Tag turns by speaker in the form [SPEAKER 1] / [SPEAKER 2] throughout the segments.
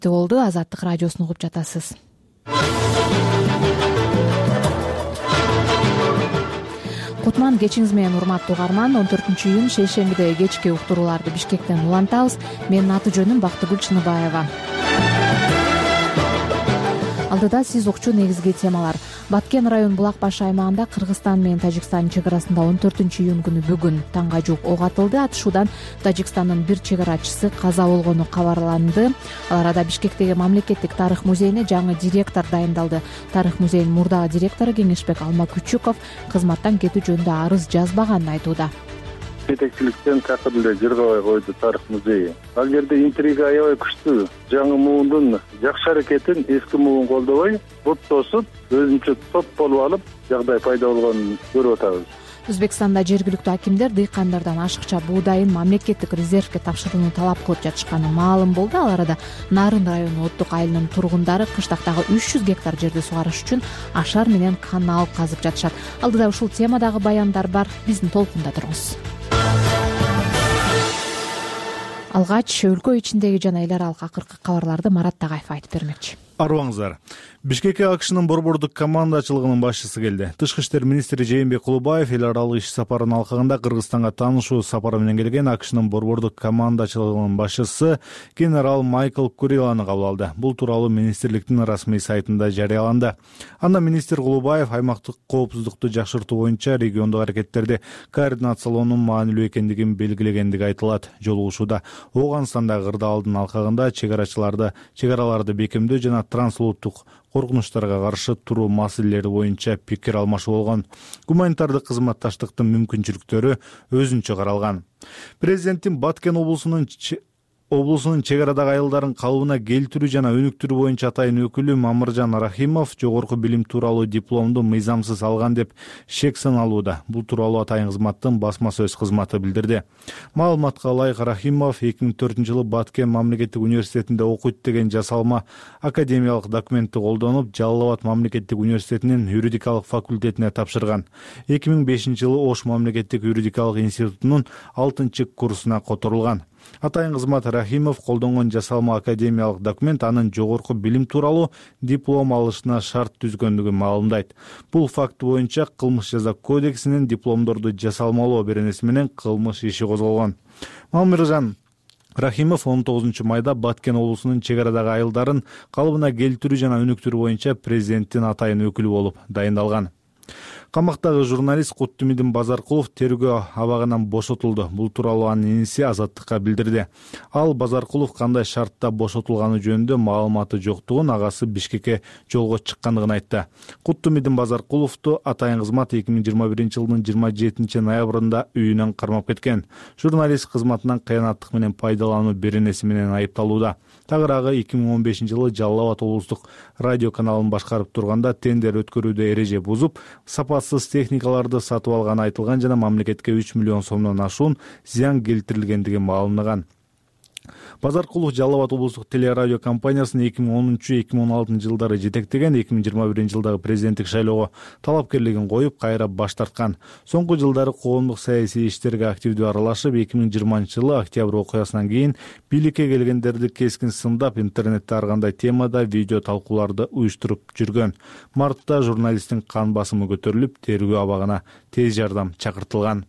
[SPEAKER 1] болду. Азаттык радиосун угуп жатасыз. Кутман кечиңиз менен урматтуу угарман. 14-июнь шейшембиде кечки уктурууларды Бишкектен улантабыз. Менин аты жөнүм Бактыгүл Чыныбаева. Алдыда сиз укчу негизги темалар. Баткен район Булак баш аймагында Кыргызстан менен Тажикстан чек арасында 14-июнь күнү бүгүн таңга жуук ок атылды. Атышуудан Тажикстандын бир чек арачысы каза болгону кабарланды. Ал арада Бишкектеги мамлекеттик тарых музейине жаңы директор дайындалды. Тарых музейинин мурдагы директору Кеңешбек Алмакүчүков кызматтан кетүү жөнүндө арыз жазбаганын айтууда.
[SPEAKER 2] Жетекчиликтен такыр эле жыргабай койду тарых музейи. Ал жерде интрига аябай күчтүү. Жаңы муундун жакшы аракетин эски муун колдобой, бут тосуп, өзүнчө топ болуп алып, жагдай пайда болгонун көрүп атабыз.
[SPEAKER 1] Өзбекстанда жергиликтүү акимдер дыйкандардан ашыкча буудайын мамлекеттик резервге тапшырууну талап кылып жатышканы маалым болду. Ал арада Нарын району Оттук айылынын тургундары кыштактагы 300 гектар жерди сугарыш үчүн ашар менен канал казып жатышат. Алдыда ушул темадагы баяндар бар. Биздин толкунда туруңуз. Алгач өлкө ичиндеги жана эл аралык акыркы кабарларды Марат Тагаев айтып бермекчи.
[SPEAKER 3] Арыбаңыздар. Бишкекке АКШнын борбордук командачылыгынын башчысы келди. Тышкы иштер министри Жээнбек Кулубаев эл аралык иш сапарынын алкагында Кыргызстанга таанышуу сапары менен келген АКШнын борбордук командачылыгынын башчысы генерал Майкл Куриланы кабыл алды. Бул тууралуу министрликтин расмий сайтында жарыяланды. Анда министр Кулубаев аймактык коопсуздукту жакшыртуу боюнча региондук аракеттерди координациялоонун маанилүү экендигин белгилегендиги айтылат. Жолугушууда Ооганстандагы кырдаалдын алкагында чек араларды бекемдөө жана трансулуттук коркунучтарга каршы туруу маселелери боюнча пикир алмашуу болгон. Гуманитардык кызматташтыктын мүмкүнчүлүктөрү өзүнчө каралган. Президенттин Баткен облусунун чек арадагы айылдарын калыбына келтирүү жана өнүктүрүү боюнча атайын өкүлү Мамыржан Рахимов жогорку билим тууралуу дипломду мыйзамсыз алган деп шек саналууда. Бул тууралуу атайын кызматтын басма сөз кызматы билдирди. Маалыматка ылайык Рахимов 2004-жылы Баткен мамлекеттик университетинде окуйт деген жасалма академиялык документти колдонуп, Жалал Абад мамлекеттик университетинин юридикалык факультетине тапшырган. 2005-жылы Ош мамлекеттик юридикалык институтунун 6-курсуна которулган. Атайын кызмат Рахимов колдонгон жасалма академиялык документ анын жогорку билим тууралуу диплом алышына шарт түзгөндүгүн маалымдайт. Бул факт боюнча кылмыш жаза кодексинин дипломдорду жасалмалоо беренеси менен кылмыш иши козголгон. Мамыржан Рахимов 19-майда Баткен облусунун чек арадагы айылдарын калыбына келтирүү жана өнүктүрүү боюнча президенттин атайын өкүлү болуп дайындалган. Камактагы журналист Куттумидин Базаркулов тергөө абагынан бошотулду. Бул тууралуу анын иниси Азаттыкка билдирди. Ал Базаркулов кандай шартта бошотулганы жөнүндө маалыматы жоктугун, агасы Бишкекке жолго чыккандыгын айтты. Куттумидин Базаркуловду атайын кызмат 2021-жылдын 27 ноябрында үйүнөн кармап кеткен. Журналист кызматынан кыянаттык менен пайдалануу беренеси менен айыпталууда. Тагыраагы 2015-жылы Жалал Абад облустук радио каналын башкарып турганда тендер өткөрүүдө эреже бузуп, сапатсыз техникаларды сатып алганы айтылган жана мамлекетке 3 миллион сомдон ашуун зыян келтирилгендиги маалымдаган. Базаркулов Жалал Абад облустук телерадио компаниясын 2010-2016 жылдары жетектеген, 2021-жылдагы президенттик шайлоого талапкерлигин коюп, кайра баш тарткан. Соңку жылдары коомдук саясий иштерге активдүү аралашып, 2020-жылы октябрь окуясынан кийин бийликке келгендерди кескин сындап, интернетте ар кандай темада видео талкууларды уюштуруп жүргөн. Мартта журналисттин кан басымы көтөрүлүп, тергөө абагына тез жардам чакыртылган.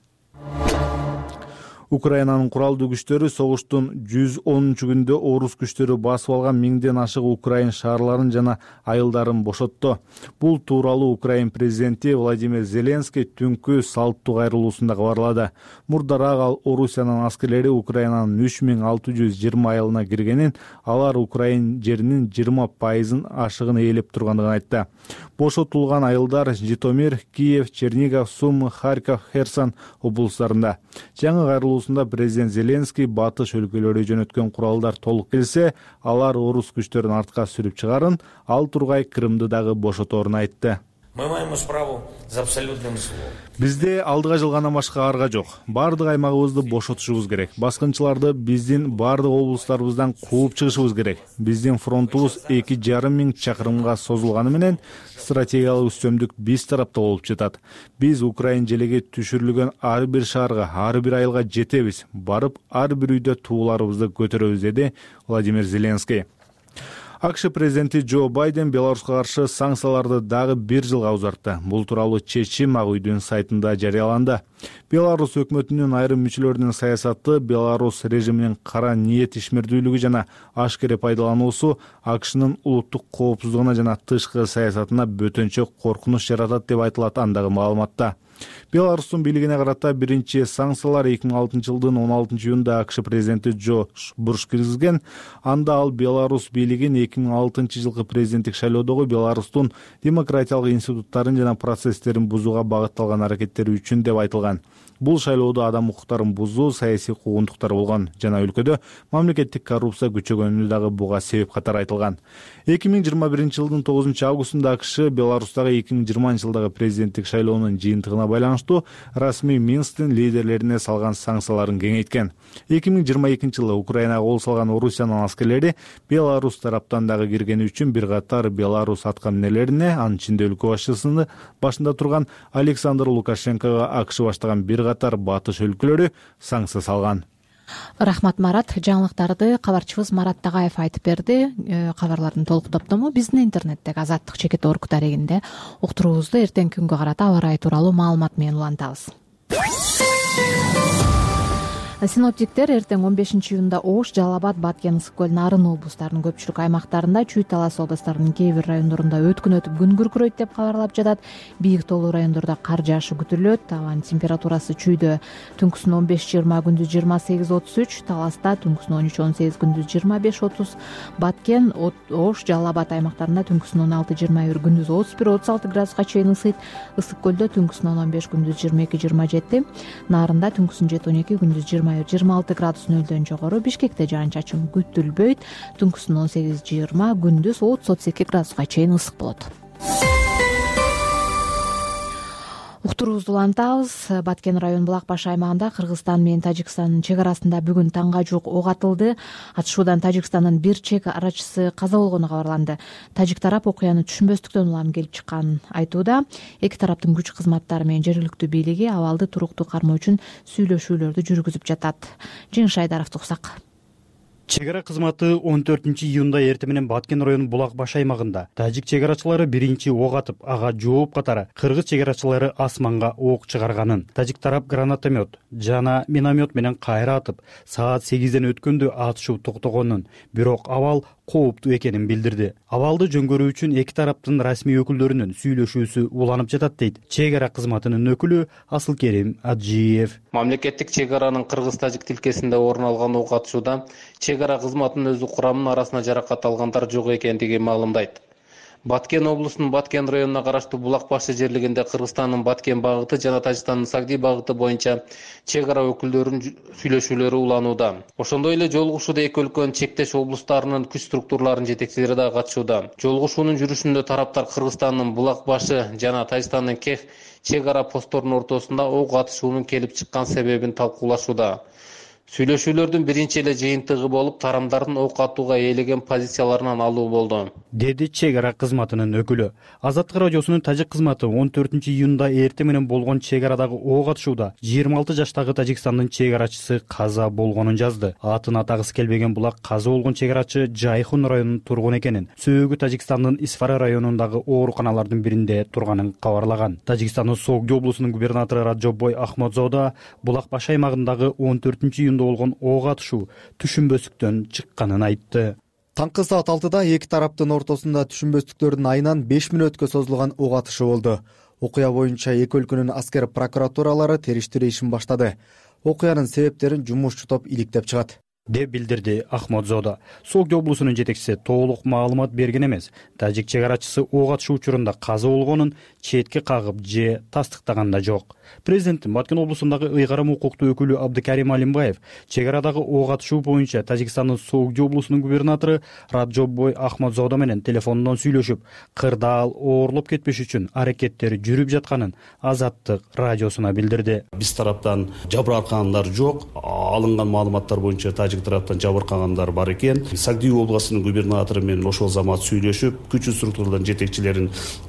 [SPEAKER 3] Украинанын куралдуу күчтөрү согуштун 110-күндө орус күчтөрү басып алган 1000ден ашык украин шаарларын жана айылдарын бошотту. Бул тууралуу Украин президенти Владимир Зеленский түнкү салттуу кайрылуусунда кабарлады. Мурдараак ал Орусиянын аскерлери Украинанын 3620 айылына киргенин, алар Украин жеринин 20% ашыгын ээлеп тургандыгын айтты. Бошотулган айылдар Житомир, Киев, Чернигов, Сумы, Харьков, Херсон облустарында. Жаңы кайрылуусунда президент Зеленский батыш өлкөлөрү жөнөткөн куралдар толук келсе, алар орус күчтөрүн артка сүрүп чыгарын, ал тургай Крымды дагы бошоторун айтты.
[SPEAKER 4] Мы маем справу за абсолютным злом.
[SPEAKER 3] Бизде алдыга жылгандан башка арга жок. Бардык аймагыбызды бошотушубуз керек. Баскынчыларды биздин бардык облустарыбыздан кууп чыгышыбыз керек. Биздин фронтубуз 2,5 миң чакырымга созулганы менен стратегиялык үстөмдүк биз тарапта болуп жатат. Биз Украин желеги түшүрүлгөн ар бир шаарга, ар бир айылга жетебиз. Барып ар бир үйдө тууларыбызды көтөрөбүз, деди Владимир Зеленский. АКШ президенти Джо Байден Беларуска каршы санкцияларды дагы 1 жылга узартты. Бул тууралуу чечим Ак үйдүн сайтында жарыяланды. Беларусь өкмөтүнүн айрым мүчөлөрүнүн саясаты, Беларусь режиминин кара ниет ишмердүүлүгү жана ашкере пайдалануусу АКШнын улуттук коопсуздугуна жана тышкы саясатына бөтөнчө коркунуч жаратат деп айтылат андагы маалыматта. Беларустун бийлигине карата биринчи санкциялар 2006 жылдын 16 июнда АКШ президенти Джордж Буш киргизген. Анда ал Беларусь бийлигин 2006 жылкы президенттик шайлоодогу Беларустун демократиялык институттарын жана процесстерин бузууга багытталган аракеттери үчүн деп айтылган. Бул шайлоодо адам укуктарын бузуу, саясий куугунтуктар болгон жана өлкөдө мамлекеттик коррупция күчөгөнү дагы буга себеп катары айтылган. 2021 жылдын 9 августунда АКШ Беларустагы 2020 жылдагы президенттик шайлоонун жыйынтыгына байланыштуу расмий Минсктин лидерлерине салган санкцияларын кеңейткен. 2022 жылы Украинага кол салган Орусиянын аскерлери Беларусь тараптан дагы киргени үчүн бир катар Беларусь аткаминерлерине, анын ичинде өлкө башчысынын башында турган Александр Лукашенкого АКШ баштаган бир катар батыш өлкөлөрү санкция салган.
[SPEAKER 1] Рахмат, Марат. Жаңылыктарды кабарчыбыз Марат Тагаев айтып берди. Кабарлардын толук топтому биздин интернеттеги Азаттык чекит орг дарегинде уктуруубузду эртеңки күнгө карата аба ырайы тууралуу маалымат менен улантабыз. Синоптиктер эртең 15 июнда Ош, Жалал Абад, Баткен, Ысык көл, Нарын облустарынын көпчүлүк аймактарында, Чүй, Талас областарынын кээ бир райондорунда өткүн өтүп күн күркүрөйт деп кабарлап жатат. Бийик тоолуу райондордо кар жаашы күтүлөт. Абанын температурасы Чүйдө түнкүсүн 15-20, күндүз 28-33, Таласта түнкүсүн 13-18, күндүз 25-30, Баткен, Ош, Жалал Абад аймактарында түнкүсүн 16-21, күндүз 31-36 градуска чейин ысыйт. Ысык көлдө түнкүсүн 15, күндүз 22-27, Нарында түнкүсүн 7-12, күндүз 26 градус нөлдөн жогору. Бишкекте жаан-чачын күтүлбөйт. Түнкүсүн 18-20, күндүз 30-32 градуска чейин ысык болот. Уктуруубузду улантабыз. Баткен район Булак баш аймагында Кыргызстан менен Тажикстандын чек арасында бүгүн таңга жуук ок атылды. Атышуудан Тажикстандын бир чек арачысы каза болгону кабарланды. Тажик тарап окуяны түшүнбөстүктөн улам келип чыкканын айтууда. Эки тараптын күч кызматтары менен жергиликтүү бийлиги абалды туруктуу кармоо үчүн сүйлөшүүлөрдү жүргүзүп жатат. Жеңиш Айдаровду уксак.
[SPEAKER 5] Чек ара кызматы 14 июнда эртең менен Баткен районунун Булак баш аймагында тажик чек арачылары биринчи ок атып, ага жооп катары кыргыз чек арачылары асманга ок чыгарганын, тажик тарап гранатомет жана миномет менен кайра атып, саат 8ден өткөндө атышуу токтогонун, бирок абал кооптуу экенин билдирди. Абалды жөнгөрүү үчүн эки тараптын расмий өкүлдөрүнүн сүйлөшүүсү уланып жатат дейт чек ара кызматынын өкүлү Асылкерим Аджиев.
[SPEAKER 6] Мамлекеттик чек аранын кыргыз-тажик тилкесинде орун алган ок атышууда чек ара кызматынын өзү курамынын арасында жаракат алгандар жок экендигин маалымдайт. Баткен облусунун Баткен районуна караштуу Булак башы жерлигинде Кыргызстандын Баткен багыты жана Тажикстандын Сагди багыты боюнча чек ара өкүлдөрүнүн сүйлөшүүлөрү уланууда. Ошондой эле жолугушууда эки өлкөнүн чектеш облустарынын күч структураларынын жетекчилери да катышууда. Жолугушуунун жүрүшүндө тараптар Кыргызстандын Булак башы жана Тажикстандын Кех чек ара постторунун ортосунда ок атышуунун келип чыккан себебин талкуулашууда. Сүйлөшүүлөрдүн биринчи эле жыйынтыгы болуп, тарамдардын ок атууга ээлеген позицияларынан алуу болду,
[SPEAKER 5] деди чек ара кызматынын өкүлү. Азаттык радиосунун тажик кызматы 14 июнда эртең менен болгон чек арадагы ок атышууда 26 жаштагы Тажикстандын чек арачысы каза болгонун жазды. Атын атагысы келбеген Булак каза болгон чек арачы Жайхун районунун тургуну экенин, сөөгү Тажикстандын Исфара районундагы ооруканалардын биринде турганын кабарлаган. Тажикстандын Согди облусунун губернатору Раджобой Ахмадзода Булак баш аймагындагы 14 июнда болгон ок атышуу түшүнбөстүктөн чыкканын айтты.
[SPEAKER 7] Таңкы саат 6да эки тараптын ортосунда түшүнбөстүктөрдүн айынан 5 мүнөткө созулган ок атышы болду. Окуя боюнча эки өлкөнүн аскер прокуратуралары териштирүү ишин баштады. Окуянын себептерин жумушчу топ иликтеп чыгат,
[SPEAKER 5] деп билдирди Ахмадзода. Согди облусунун жетекчиси толук маалымат берген эмес. Тажик чек арачысы ок атышуу учурунда каза болгонун четке кагып же тастыктаган да жок. Президенттин Баткен облусундагы ыйгарым укуктуу өкүлү Абдыкарим Алимбаев чек арадагы ок атышуу боюнча Тажикстандын Согди облусунун губернатору Раджобой Ахмадзода менен телефондон сүйлөшүп, кырдаал оорлоп кетпеш үчүн аракеттери жүрүп жатканын Азаттык радиосуна билдирди.
[SPEAKER 8] Биз тараптан жабыркагандар жок. Алынган маалыматтар боюнча тажик тараптан жабыркагандар бар экен. Сагдиев областынын губернатору менен ошол замат сүйлөшүп, күчтүү структуралардын жетекчилерин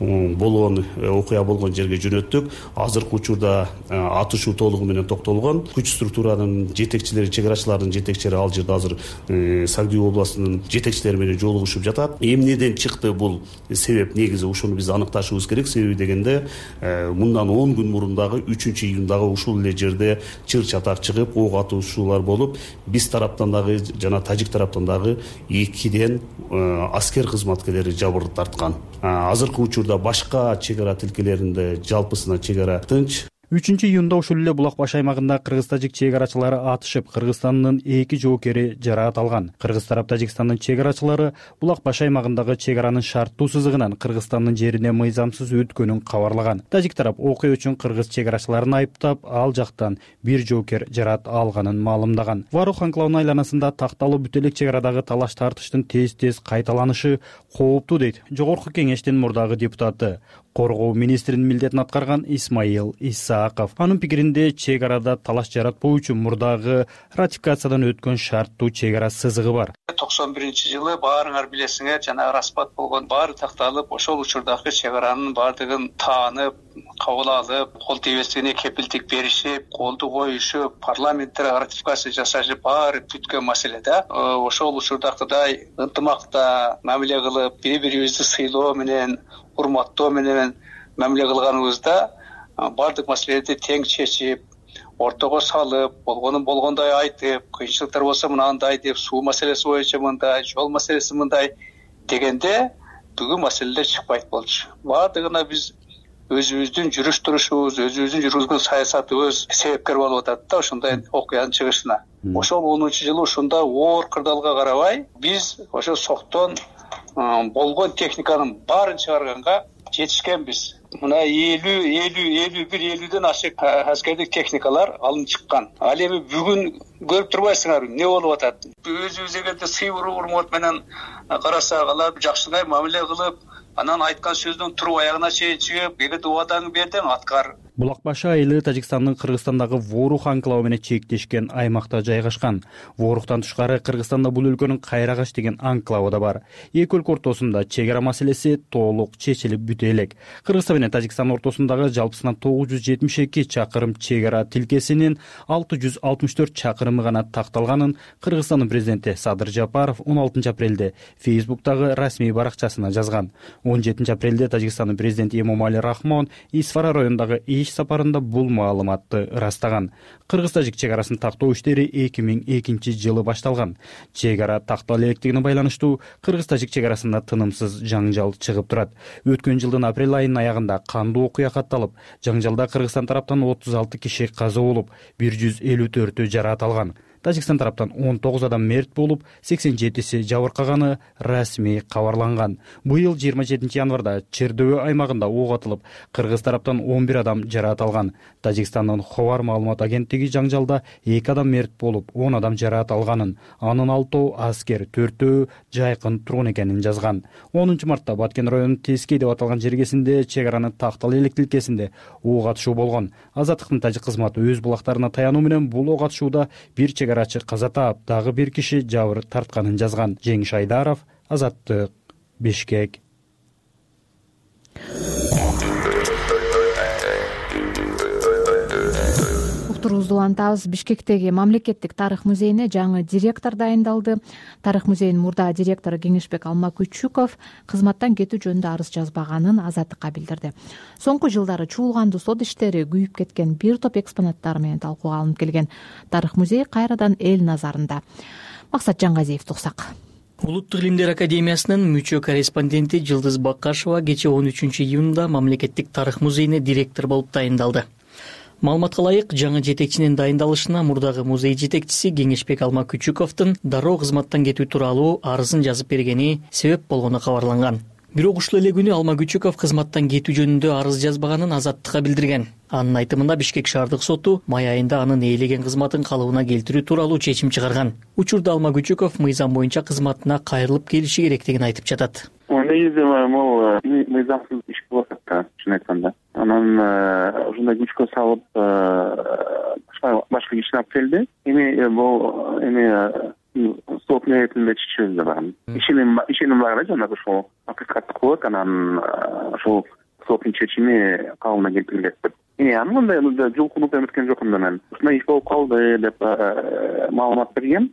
[SPEAKER 8] окуя болгон жерге жөнөттүк. Азыркы учурда атышуу толугу менен токтолгон. Күч структуранын жетекчилери, чек-арачылардын жетекчилери ал жерде азыр Сагдиев областынын жетекчилери менен жолугушуп жатат. Эмнеден чыкты бул себеп? Негизи ушуну биз аныкташыбыз керек. Себеби дегенде мындан 10 күн мурун дагы 3-июндагы ушул эле жерде чыр-чатак чыгып, ок атуучулар болуп, биз тараптан дагы жана тажик тараптан дагы 2ден аскер кызматкерлери жабыр тарткан. Азыркы учурда башка чек-ара тилкелеринде жалпысына чек-ара тынч.
[SPEAKER 5] 3-июнда ушул эле Булак баш аймагында кыргыз-тажик чек-арачылары атышып, Кыргызстандын 2 жоокери жараат алган. Кыргыз тарап Тажикстандын чек-арачылары Булак баш аймагындагы чек-аранын шарттуу сызыгынан Кыргызстандын жерине мыйзамсыз өткөнүн кабарлаган. Тажик тарап окуя үчүн кыргыз чек-арачыларын айыптап, ал жактан 1 жоокер жараат алганын маалымдаган. Варух анклавынын айланасында такталуу бүт элек чек-арадагы талаш тартыштын тез-тез кайталанышы кооптуу дейт Жогорку Кеңештин мурдагы депутаты, коргоо министринин милдетин аткарган Исмаил Исааков. Анын пикиринде чек-арада талаш жаратпоо үчүн мурдагы ратификациядан өткөн шарттуу чек-ара сызыгы бар.
[SPEAKER 9] 91-жылы баарыңар билесиңер, жана распад болгон баары такталып, ошол учурдагы чек-аранын баардыгын таанып, кабыл алып, кол тийбестигине кепилдик беришип, колду коюшуп, парламентте ратификация жасашып, баары бүткөн маселе да. Ошол учурдагыдай ынтымакта мамиле кылып, бири-бирибизди сыйлоо менен, урматтоо менен мамиле кылганыбызда бардык маселелерди тең чечип, ортого салып, болгонун болгондой айтып, кыйынчылыктар болсо мынандай деп, суу маселеси боюнча мындай, жол маселеси мындай дегенде бүгүн маселелер чыкпайт болчу. Бардыгына биз өзүбүздүн жүрүш турушубуз, өзүбүздүн жүргүзгөн саясатыбыз себепкер болуп атат да ошондой окуянын чыгышына. Ошол 10-жылы ушундай оор кырдаалга карабай, биз ошо соктон болгон техниканын баарын чыгарганга жетишкенбиз. Мына 50-50-50ден ашык аскердик техникалар алынып чыккан. Ал эми бүгүн көрүп турбайсыңарбы эмне болуп атат? Өзүбүз эгерде сый урмат менен карасак, алар жакшылай мамиле кылып, анан айткан сөздөн туруп аягына чейин чыгып, эгерде убадаңды бердиң аткар.
[SPEAKER 5] Булак баш айылы Тажикстандын Кыргызстандагы Ворух анклавы менен чектешкен аймакта жайгашкан. Ворухтан тышкары Кыргызстанда бул өлкөнүн Кайрагаш деген анклавы да бар. Эки өлкө ортосунда чек-ара маселеси толук чечилип бүтө элек. Кыргызстан менен Тажикстан ортосундагы жалпысынан 972 чакырым чек-ара тилкесинин 664 чакырымы гана такталганын Кыргызстандын президенти Садыр Жапаров 16 апрелде Facebook'тагы расмий баракчасына жазган. 17 апрелде Тажикстандын президенти Эмомали Рахмон Исфара районундагы сапарында бул маалыматты ырастаган. Кыргыз-тажик чек-арасын тактоо иштери 2002-жылы башталган. Чек-ара тактала электигине байланыштуу Кыргыз-тажик чек-арасында тынымсыз жаңжал чыгып турат. Өткөн жылдын апрель айынын аягында кандуу окуя катталып, жаңжалда Кыргызстан тараптан 36 киши каза болуп, 154 жараат алган. Тажикстан тараптан 19 адам мерт болуп, 87си жабыркаганы расмий кабарланган. Быйыл 27 январда Чердөбө аймагында ок атылып, Кыргыз тараптан 11 адам жараат алган. Тажикстандын Ховар маалымат агенттиги жаңжалда 2 адам мерт болуп, 10 адам жараат алганын, анын 6 аскер, 4 жайкын тургун экенин жазган. 10 мартта Баткен районунун Тескей деп аталган жергесинде чек-аранын тактала элек тилкесинде ок атышуу болгон. Азаттыктын тажик кызматы өз булактарына таянуу менен бул ок атышууда бир чек-арачы каза таап, дагы бир киши жабыр тартканын жазган. Жеңиш Айдаров, Азаттык, Бишкек.
[SPEAKER 1] Уктуруубузду улантабыз. Бишкектеги мамлекеттик тарых музейине жаңы директор дайындалды. Тарых музейинин мурда директору Кеңешбек Алмакүчүков кызматтан кетүү жөнүндө арыз жазбаганын Азаттыкка билдирди. Соңку жылдары чуулгандуу сот иштери, күйүп кеткен бир топ экспонаттар менен талкууга алынып келген тарых музей кайрадан эл назарында. Максат Жаңгазиевди уксак.
[SPEAKER 10] Улуттук илимдер академиясынын мүчө корреспонденти Жылдыз Бакашева кечээ 13-июнда мамлекеттик тарых музейине директор болуп дайындалды. Маалыматка ылайык, жаңы жетекчинин дайындалышына мурдагы музей жетекчиси Кеңешбек Алмакүчүковдун дароо кызматтан кетүү тууралуу арызын жазып бергени себеп болгону кабарланган. Бирок ушул эле күнү Алмакүчүков кызматтан кетүү жөнүндө арыз жазбаганын Азаттыкка билдирген. Анын айтымында Бишкек шаардык соту май айында анын ээлеген кызматын калыбына келтирүү тууралуу чечим чыгарган. Учурда Алмакүчүков мыйзам боюнча кызматына кайрылып келиши керектигин айтып жатат.
[SPEAKER 2] Негизи могу мыйзамсыз иш болуп атат да, чын айтканда. Анан ушундай күчкө салып,
[SPEAKER 11] башка кишини алып келди. Эми бул сот мехетинде чечүүбүз бар. Ишеним бар жана ошол акыйкатты кылып анан ошол соттун чечими кабылына келтирилет деп. Мындай жолкунуп эметкен жокмун да мен. Ушундай иш болуп калды деп маалымат берген.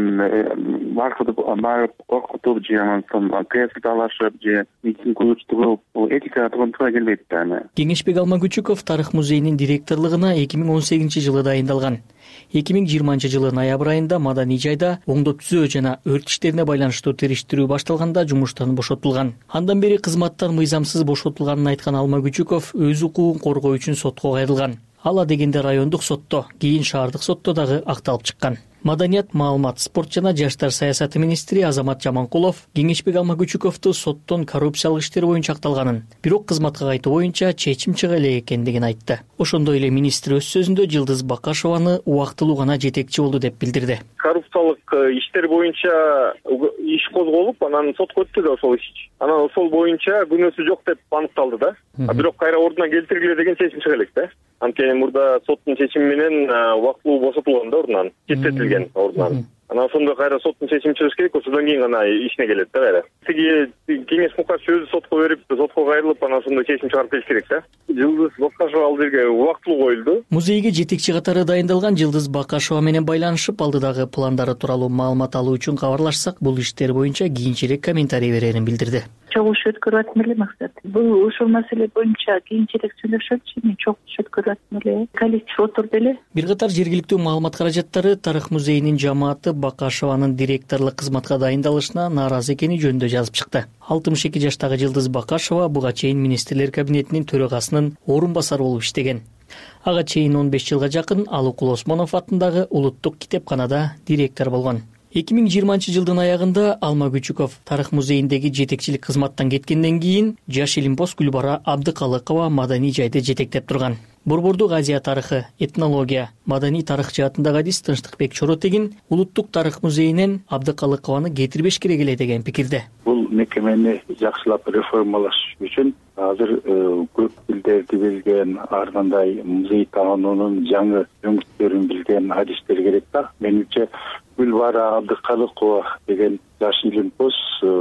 [SPEAKER 11] Барып коркутуп же кресло талашып же митинг уюштуруп этикага туура келбейт да.
[SPEAKER 10] Кеңешбек Алмагүчүков Тарых музейинин директорлугуна 2018-жылы дайындалган. 2020-жылы ноябрь айында маданий жайда оңдоп түзөө жана өрт иштерине байланыштуу териштирүү башталганда жумуштан бошотулган. Андан бери кызматтан мыйзамсыз бошотулганын айткан Алмагүчүков өз укугун коргоо үчүн сотко кайрылган. Ала дегенде райондук сотто, кийин шаардык сотто дагы акталып чыккан. Маданият, маалымат, спорт жана жаштар саясаты министри Азамат Жаманкулов Кеңешбек Алмагүчүковду соттон коррупциялык иштер боюнча акталганын, бирок кызматка кайтуу боюнча чечим чыга элек экендигин айтты. Ошондой эле министр өз сөзүндө Жылдыз Бакашеваны убактылуу гана жетекчи болду деп билдирди.
[SPEAKER 12] Коррупциялык иштер боюнча иш козголуп, анан сотко өттү да ошол иш. Анан ошол боюнча күнөөсү жок деп аныкталды да. Бирок кайра ордуна келтиргиле деген чечим чыга элек да. Анткени мурда соттун чечими менен убактылуу бошотулган да ордунан, четтетилген ордунан. Анан ошондо кайра соттун чечими чыгыш керек, ошондон кийин гана ишине келет да кайра. Тиги кеңеш мукач өзү сотко берип, сотко кайрылып, анан ошондо чечим чыгарып келиш керек да. Жылдыз Бакашева ал жерге убактылуу коюлду.
[SPEAKER 10] Музейге жетекчи катары дайындалган Жылдыз Бакашева менен байланышып, алдыдагы пландары тууралуу маалымат алуу үчүн кабарлашсак, бул иштер боюнча кийинчерээк комментарий берерин билдирди.
[SPEAKER 13] Чогулуш өткөрүп атам эле максат. Бул ушул маселе боюнча кийинчерээк сүйлөшөчү, мен чогулуш өткөрүп атам эле. Коллектив отурду эле.
[SPEAKER 10] Бир катар жергиликтүү маалымат каражаттары Тарых музейинин жамааты Бакашеванын директорлук кызматка дайындалышына нааразы экени жөнүндө жазып чыкты. 62 жаштагы Жылдыз Бакашева буга чейин министрлер кабинетинин төрагасынын орун басары болуп иштеген. Ага чейин 15 жылга жакын Алыкул Осмонов атындагы улуттук китепканада директор болгон. 2020-жылдын аягында Алмагүчүков Тарых музейиндеги жетекчилик кызматтан кеткенден кийин жаш илимпоз Гүлбара Абдыкалыкова маданий жайды жетектеп турган. Борбордук Азия тарыхы, этнология, маданий тарых жаатындагы адис Тынчтыкбек Чоротегин улуттук тарых музейинен Абдыкалыкованы кетирбеш керек эле деген пикирде.
[SPEAKER 2] Бул мекемени жакшылап реформалаш үчүн азыр көп тилдерди билген, ар кандай музей таануунун жаңы өңүттөрүн билген адистер керек да. Менимче Гүлбара Абдыкалыкова деген жаш илимпоз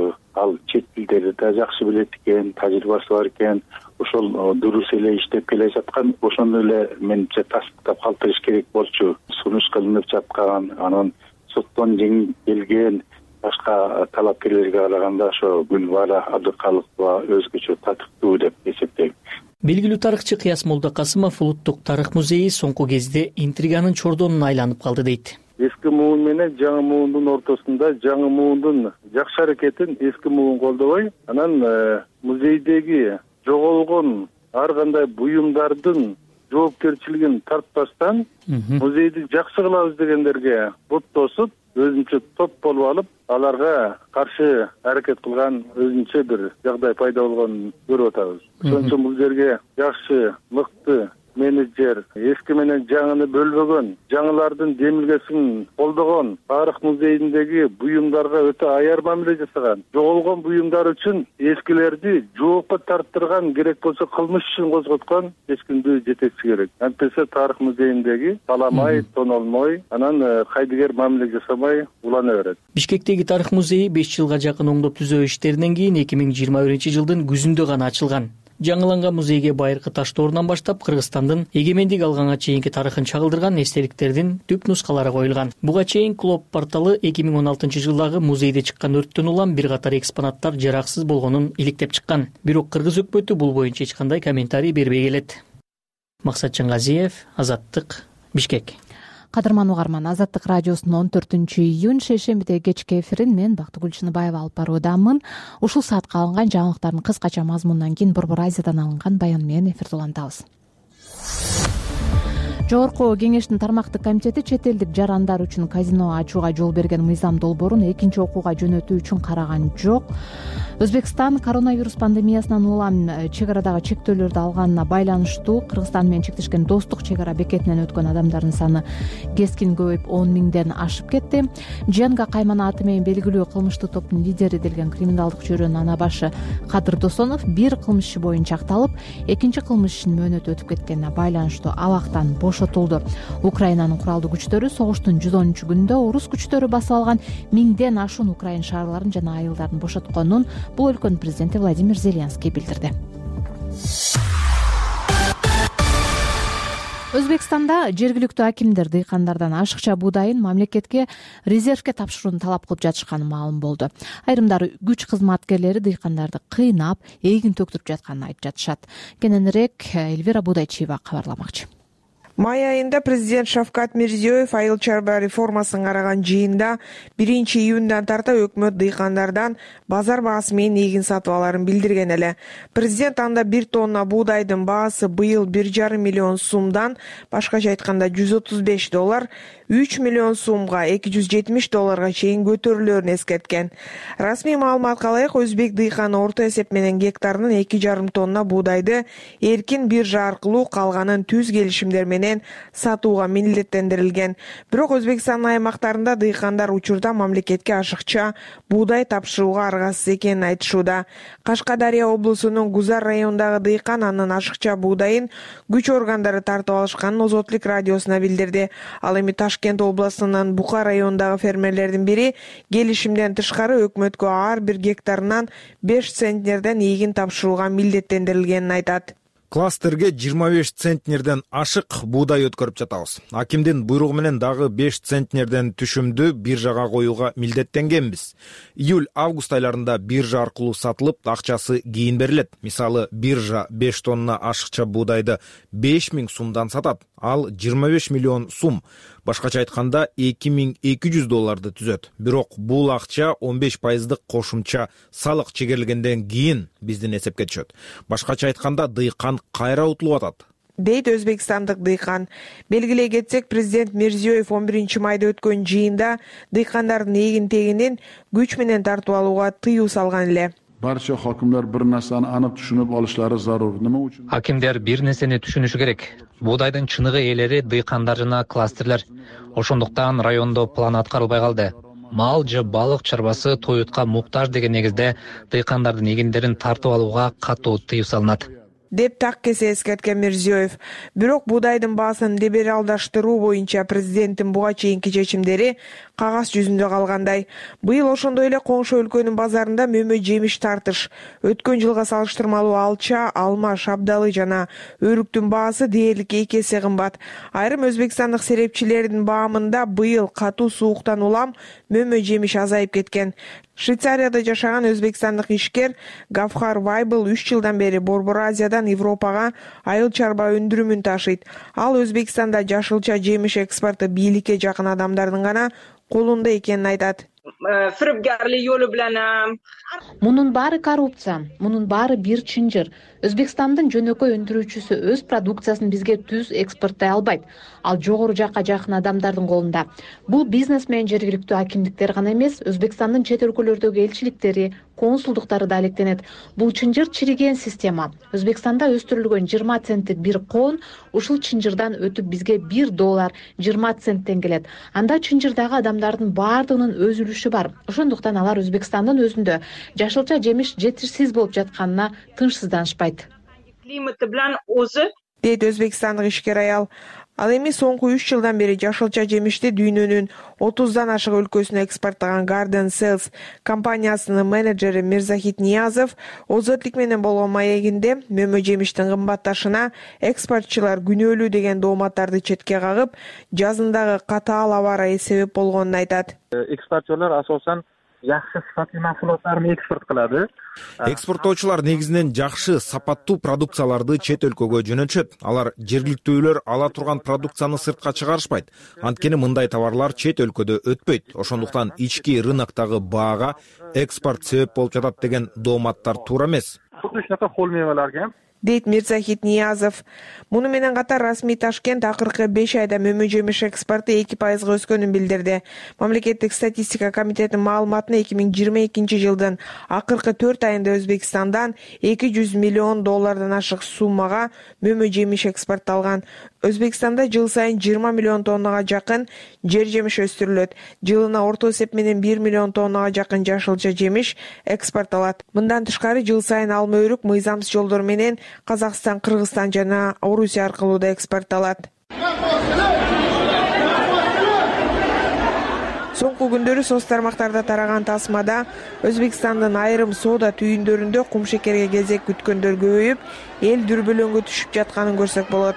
[SPEAKER 2] ал чет тилдерди да жакшы билет экен, тажрыйбасы бар экен. Ошол дурус эле иштеп келе жаткан, ошону эле менимче тастыктап калтырыш керек болчу. Сунуш кылынып жаткан, анан соттон жеңип келген башка талапкерлерге караганда ошо Гүлбара Абдыкалыкова өзгөчө татыктуу деп эсептейм.
[SPEAKER 10] Белгилүү тарыхчы Кыяс Молдокасымов улуттук тарых музейи соңку кезде интриганын чордонуна айланып калды дейт.
[SPEAKER 2] Эски муун менен жаңы муундун ортосунда жаңы муундун жакшы аракетин эски муун колдобой, анан музейдеги жоголгон ар кандай буюмдардын жоопкерчилигин тартпастан музейди жакшы кылабыз дегендерге бут тосуп, өзүнчө топ болуп алып, аларга каршы аракет кылган өзүнчө бир жагдай пайда болгонун көрүп атабыз. Ошон үчүн бул жерге жакшы, мыкты менеджер, эски менен жаңыны бөлбөгөн, жаңылардын демилгесин колдогон, тарых музейиндеги буюмдарга өтө аяр мамиле жасаган, жоголгон буюмдар үчүн эскилерди жоопко тарттырган, керек болсо кылмыш ишин козготкон эскиндүү жетекчи керек. Антесе тарых музейиндеги таламай, тонолмой, анан кайдыгер мамиле жасабай улана берет.
[SPEAKER 10] Бишкектеги тарых музейи 5 жылга жакын оңдоп түзөө иштеринен кийин 2021-жылдын күзүндө гана ачылган. Жаңыланган музейге байыркы Таштоорунан баштап Кыргызстандын эгемендик алганга чейинки тарыхын чагылдырган эстеликтердин түп нускалары коюлган. Буга чейин Клоп порталы 2016-жылдагы музейде чыккан өрттөн улам бир катар экспонаттар жараксыз болгонун иликтеп чыккан. Бирок кыргыз өкмөтү бул боюнча эч кандай комментарий бербей келет. Максат Чыңгазиев, Азаттык, Бишкек.
[SPEAKER 1] Кадырман угарман, Азаттык радиосунун 14-июнь шейшембиде кечки эфирин мен Бактыгүл Чыныбаева алып баруудамын. Ушул саатка алынган жаңылыктардын кыскача мазмунунан кийин Борбор Азиядан алынган баян менен эфирди улантабыз. Жогорку кеңештин тармактык комитети чет элдик жарандар үчүн казино ачууга жол берген мыйзам долбоорун экинчи окууга жөнөтүү үчүн караган жок. Өзбекстан коронавирус пандемиясынан улам чек арадагы чектөөлөрдү алганына байланыштуу Кыргызстан менен чектешкен достук чек ара бекетинен өткөн адамдардын саны кескин көбөйүп 10 миңден ашып кетти. Дженга Кайман аты менен белгилүү кылмыштык топтун лидери делген криминалдык чөйрөнүн ана башы Кадыр Досонов бир кылмыш иши боюнча акталып, экинчи кылмыш ишинин мөөнөтү өтүп кеткенине байланыштуу абактан бош бошотулду. Украинанын куралдуу күчтөрү согуштун 110-күнүндө орус күчтөрү басып алган 1000ден ашуун украин шаарларын жана айылдарын бошотконун бул өлкөнүн президенти Владимир Зеленский билдирди. Өзбекстанда жергиликтүү акимдер дыйкандардан ашыкча буудайын мамлекетке резервге тапшырууну талап кылып жатышканы маалым болду. Айрымдары күч кызматкерлери дыйкандарды кыйнап, эгин төктүрүп жатканын айтып жатышат. Кененирээк Эльвира Будайчиева кабарламакчы.
[SPEAKER 14] Май айында президент Шавкат Мирзиёев айыл чарба реформасын караган жыйында 1-июндан тарта өкмөт дыйкандардан базар баасы менен эгин сатып аларын билдирген эле. Президент анда 1 тонна буудайдын баасы быйыл 1,5 миллион сумдан, башкача айтканда $135, 3 миллион сумга $270 чейин көтөрүлөрүн эскерткен. Расмий маалыматка ылайык, өзбек дыйканы орто эсеп менен гектарынан 2,5 тонна буудайды эркин биржа аркылуу, калганын түз келишимдер менен сатууга милдеттендирилген. Бирок Өзбекстандын аймактарында дыйкандар учурда мамлекетке ашыкча буудай тапшырууга аргасыз экенин айтышууда. Кашкадария облусунун Гузар районундагы дыйкан анын ашыкча буудайын күч органдары тартып алышканын Озотлук радиосуна билдирди. Ал эми Ташкент облусунун Бука районундагы фермерлердин бири келишимден тышкары өкмөткө ар бир гектарынан 5 центнерден эгин тапшырууга милдеттендирилгенин айтат.
[SPEAKER 15] Кластерге 25 центнерден ашык буудай өткөрүп жатабыз. Акимдин буйругу менен дагы 5 центнерден түшүмдү биржага коюуга милдеттенгенбиз. Июль-август айларында биржа аркылуу сатылып, акчасы кийин берилет. Мисалы, биржа 5 тонна ашыкча буудайды 5000 сумдан сатат, ал 25 миллион сум. Башкача айтканда $2200 түзөт. Бирок бул акча 15% кошумча салык чегерилгенден кийин биздин эсепке түшөт. Башкача айтканда дыйкан кайра утулуп атат,
[SPEAKER 14] дейт өзбекстандык дыйкан. Белгилей кетсек, президент Мирзиёев 11 майда өткөн жыйында дыйкандардын эгин тегинин күч менен тартып алууга тыюу салган эле.
[SPEAKER 16] Barcha hokimlar bir narsani aniq tushunib olishlari zarur. Nima uchun?
[SPEAKER 17] Hakimler bir nесени түшүнүшү керек. Буудайдын чыныгы ээлери дыйкандар жана кластерлер. Ошондуктан райондо план аткарылбай калды. Мал же балык чарбасы тоютка муктаж деген негизде дыйкандардын эгиндерин тартып алууга катуу тыюу салынат,
[SPEAKER 14] деп так кесе эскерткен Мирзиёев. Бирок буудайдын баасын либералдаштыруу боюнча президенттин буга чейинки чечимдери кагаз жүзүндө калгандай. Быйыл ошондой эле коңшу өлкөнүн базарында мөмө жемиш тартыш. Өткөн жылга салыштырмалуу алча, алма, шабдалы жана өрүктүн баасы дээрлик 2 эсе кымбат. Айрым өзбекстандык серепчилердин баамында быйыл катуу сууктан улам мөмө жемиш азайып кеткен. Швейцарияда жашаган өзбекстандык ишкер Гавхар Вайбл 3 жылдан бери Борбор Азиядан Европага айыл чарба өндүрүмүн ташыйт. Ал Өзбекстанда жашылча жемиш экспорты бийликке жакын адамдардын гана колунда экенин айтат.
[SPEAKER 1] Мунун баары коррупция, мунун баары бир чынжыр. Өзбекстандын жөнөкөй өндүрүүчүсү өз продукциясын бизге түз экспорттой албайт. Ал жогору жакка жакын адамдардын колунда. Бул бизнес менен жергиликтүү акимдиктер гана эмес, Өзбекстандын чет өлкөлөрдөгү элчиликтери, консулдуктары да алектенет. Бул чынжыр чириген система. Өзбекстанда өстүрүлгөн 20 центтик бир коон ушул чынжырдан өтүп бизге $1 20 центтен келет. Анда чынжырдагы адамдардын баардыгынын өз үлүшү бар. Ошондуктан алар Өзбекстандын өзүндө жашылча жемиш жетишсиз болуп жатканына тынчсызданышпайт,
[SPEAKER 14] дейт өзбекстандык ишкер аял. Ал эми соңку 3 жылдан бери жашылча жемишти дүйнөнүн 30дан ашык өлкөсүнө экспорттаган Garden Sales компаниясынын менеджери Мирзахит Ниязов Озотлук менен болгон маегинде мөмө жемиштин кымбатташына экспортчулар күнөөлүү деген дооматтарды четке кагып, жазындагы катаал аба ырайы себеп болгонун айтат.
[SPEAKER 18] Экспортчулар асосан жакшы сапаттуу массулаттарды экспорт кылады.
[SPEAKER 15] Экспорттоочулар негизинен жакшы сапаттуу продукцияларды чет өлкөгө жөнөтүшөт. Алар жергиликтүүлөр ала турган продукцияны сыртка чыгарышпайт. Анткени мындай товарлар чет өлкөдө өтпөйт. Ошондуктан ички рыноктогу баага экспорт себеп болуп жатат деген дооматтар туура эмес,
[SPEAKER 14] дейт Мирзахит Ниязов. Муну менен катар расмий Ташкент акыркы 5 айда мөмө жемиш экспорту 2% өскөнүн билдирди. Мамлекеттик статистика комитетинин маалыматына 2022 жылдын акыркы 4 айында Өзбекстандан $200 миллион ашык суммага мөмө жемиш экспортталган. Өзбекстанда жыл сайын 20 миллион тоннага жакын жер жемиш өстүрүлөт. Жылына орто эсеп менен 1 миллион тоннага жакын жашылча жемиш экспортталат. Мындан тышкары жыл сайын алма өрүк мыйзамсыз жолдор менен Казакстан, Кыргызстан жана Орусия аркылуу да экспортталат. Соңку күндөрү соц тармактарда тараган тасмада Өзбекстандын айрым соода түйүндөрүндө кумшекерге кезек күткөндөр көбөйүп, эл дүрбөлөңгө түшүп жатканын көрсөк болот.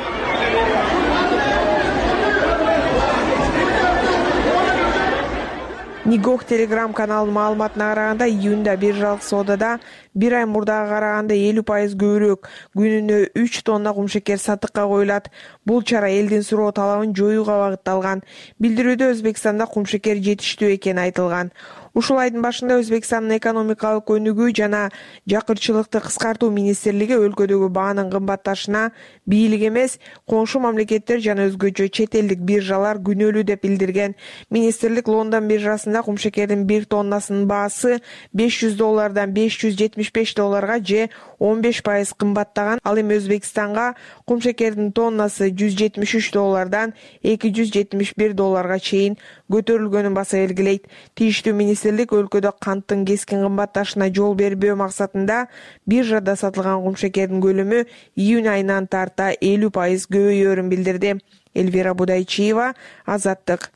[SPEAKER 14] Нигох Telegram каналынын маалыматына караганда, июнда биржалык соодада бир ай мурдага караганда 50% көбүрөөк, күнүнө 3 тонна кумшекер сатыкка коюлат. Бул чара элдин суроо талабын жоюуга багытталган. Билдирүүдө Өзбекстанда кумшекер жетиштүү экени айтылган. Ушул айдын башында Өзбекстандын экономикалык өнүгүү жана жакырчылыкты кыскартуу министрлиги өлкөдөгү баанын кымбатташына бийлик эмес, коңшу мамлекеттер жана өзгөчө чет элдик биржалар күнөөлүү деп билдирген. Министрлик Лондон биржасында кумшекердин 1 тоннасынын баасы $500 $575 же 15% кымбаттаган. Ал эми Өзбекстанга кумшекердин тоннасы $173 $271 чейин көтөрүлгөнүн баса белгилейт. Тийиштүү министрлик өлкөдө канттын кескин кымбатташына жол бербөө максатында биржада сатылган кумшекердин көлөмү июнь айынан тарта 50% көбөйөөрүн билдирди. Эльвира Будайчиева, Азаттык.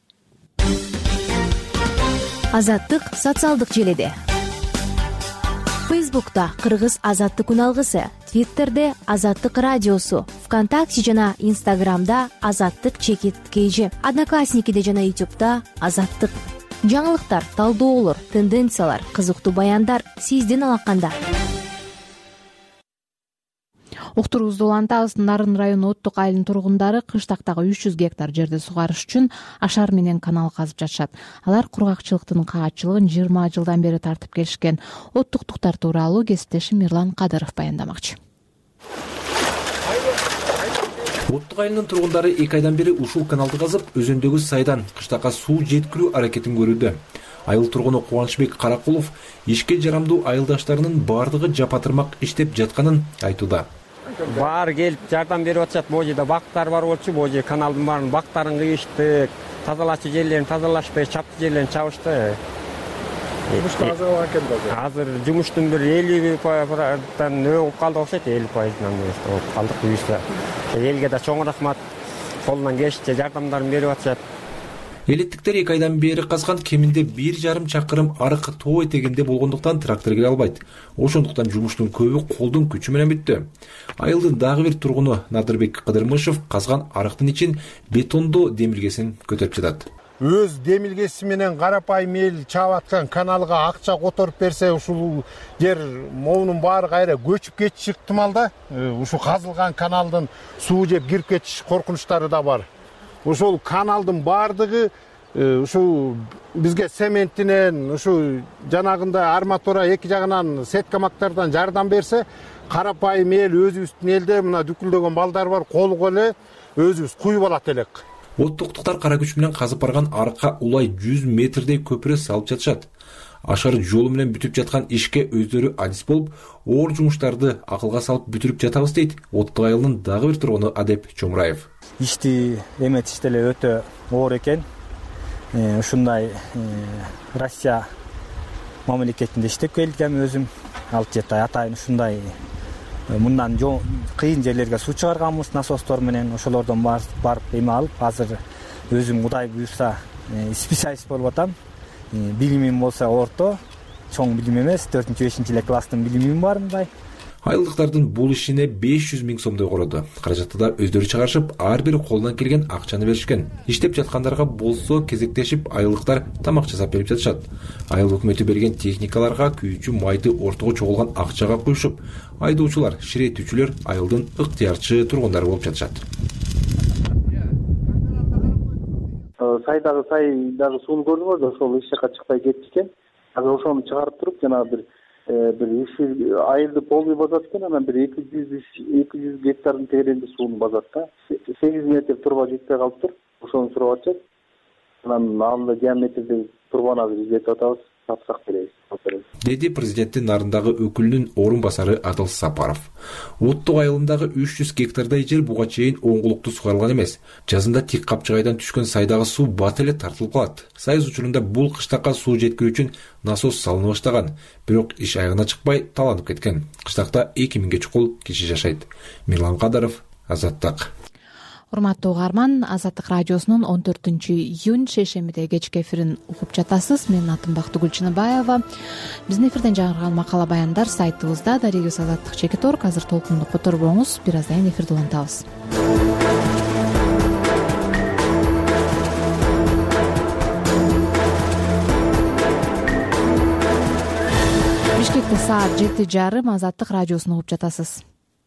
[SPEAKER 1] Азаттык социалдык желеде. Фейсбукта Кыргыз Азаттык үналгысы, Твиттерде Азаттык радиосу, ВКонтакте жана Инстаграмда Азаттык_KG, Одноклассникиде жана Ютубта Азаттык. Жаңылыктар, талдоолор, тенденциялар, кызыктуу баяндар сиздин алаканда. Уктуруубузду улантабыз. Нарын району Оттук айылынын тургундары кыштактагы 300 гектар жерди сугарыш үчүн ашар менен канал казып жатышат. Алар кургакчылыктын каатчылыгын 20 жылдан бери тартып келишкен. Оттуктуктар тууралуу кесиптешим Мирлан Кадыров баяндамакчы.
[SPEAKER 19] Оттук айылынын тургундары 2 айдан бери ушул каналды казып, өзөндөгү сайдан кыштакка суу жеткирүү аракетин көрүүдө. Айыл тургуну Кубанычбек Каракулов ишке жарамдуу айылдаштарынын бардыгы жапатырмак иштеп жатканын айтууда.
[SPEAKER 20] Баары келип жардам берип атышат. Бул жерде бактар бар болчу, бул жерде каналдын баарын бактарын кыйыштык, тазалачу жерлерин тазалашпай, чапты жерлерин чабышты. Жумушта азыр экен да. Азыр жумуштун бир 50%дан өп калды окшойт, 50%нан өп калдык буюрса. Элге да чоң рахмат. Колунан келишинче жардамдарын берип атышат.
[SPEAKER 19] Элеттиктер 2 айдан бери казган кеминде 1,5 чакырым арык тоо этегинде болгондуктан трактор келе албайт. Ошондуктан жумуштун көбү колдун күчү менен бүттү. Айылдын дагы бир тургуну Надырбек Кыдырмышев казган арыктын ичин бетондоо демилгесин көтөрүп жатат.
[SPEAKER 21] Өз демилгеси менен карапайым эл чаап аткан каналга акча которуп берсе, ушул жер моунун баары кайра көчүп кетиши ыктымал да. Ушул казылган каналдын суу жеп кирип кетиш коркунучтары да бар. Ошол каналдын бардыгы ушу бизге цементинен, ушу жанагында арматура эки жагынан сеткамактардан жардам берсе, карапайым эл өзүбүздүн элде мына дүкүлдөгөн балдар бар, колго эле өзүбүз куюп алат элек.
[SPEAKER 19] Оттуктуктар кара күч менен казып барган арыкка улай 100 метрдей көпүрө салып жатышат. Ашар жолу менен бүтүп жаткан ишке өздөрү адис болуп, оор жумуштарды акылга салып бүтүрүп жатабыз дейт Оттук айылынын дагы бир тургуну Адеп Чомраев.
[SPEAKER 20] Ишти эметиш деле өтө оор экен. Ушундай Россия мамлекетинде иштеп келгем өзүм. 6-7 ай атайын ушундай мындан кыйын жерлерге суу чыгарганбыз насостор менен. Ошолордон барып эме алып, азыр өзүм Кудай буйрса специалист болуп атам. Билимим болсо орто, чоң билим эмес, 4-5 эле класстын билимим бар мындай.
[SPEAKER 19] Айылдыктардын бул ишине 500 000 сомдой короду. Каражатты да өздөрү чыгарышып, ар бири колунан келген акчаны беришкен. Иштеп жаткандарга болсо кезектешип айылдыктар тамак жасап берип жатышат. Айыл өкмөтү берген техникаларга күйүүчү майды ортого чогулган акчага куюшуп, айдоочулар, ширетүүчүлөр айылдын ыктыярчы тургундары болуп жатышат.
[SPEAKER 11] Сайдагы сууну көрдүңүз, ошол эч жака чыкпай кетти экен. Азыр ошону чыгарып туруп, жана бир айылды полный базат экен, анан бир 200 гектардын тегерегинде сууну базат да. 8 метр турба жетпей калыптыр. Ошону сурап атышат. Анан ал диаметрдеги турбаны азыр издетип атабыз, тапсак беребиз.
[SPEAKER 19] Деди президенттин Нарындагы өкүлүнүн орун басары Адыл Сапаров. Оттук айылындагы 300 гектардай жер буга чейин оңгулуктуу сугарылган эмес. Жазында тик капчыгайдан түшкөн сайдагы суу бат эле тартылып калат. Сайыз учурунда бул кыштакка суу жеткирүү үчүн насос салына баштаган, бирок иш аягына чыкпай таланып кеткен. Кыштакта 2000 чукул киши жашайт. Мирлан Кадыров, Азаттык.
[SPEAKER 1] Урматтуу угарман, Азаттык радиосунун 14-июнь шейшембиде кечки эфирин угуп жатасыз. Менин атым Бактыгүл Чыныбаева. Биздин эфирден жаңырган макала баяндар сайтыбызда darigis.azаттык.org. Азыр толкунду которбоңуз, бир аздан кийин эфирди улантабыз. Бишкекте саат 7:30 Азаттык радиосун угуп жатасыз.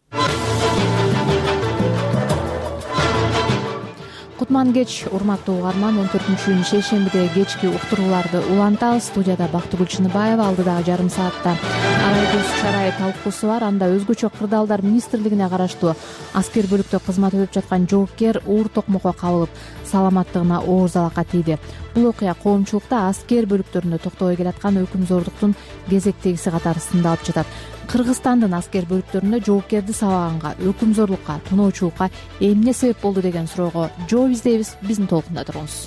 [SPEAKER 1] Кутман кеч, урматтуу угарман. 14-июнь шейшембиде кечки уктурууларды улантабыз. Студияда Бактыгүл Чыныбаева, алдыдагы жарым саатта арайгүл чарай талкуусу бар. Анда өзгөчө кырдаалдар министрлигине караштуу аскер бөлүктө кызмат өтүп жаткан жоокер оор токмокко кабылып, саламаттыгына оор залакат тийди. Бул окуя коомчулукта аскер бөлүктөрүндө токтобой келаткан өкүмзордуктун кезектегиси катары сындалып жатат. Кыргызстандын аскер бөлүктөрүндө жоокерди сабаганга, өкүмзорлукка, тоноочулукка эмне себеп болду деген суроого жооп издейбиз. Биздин толкунда туруңуз.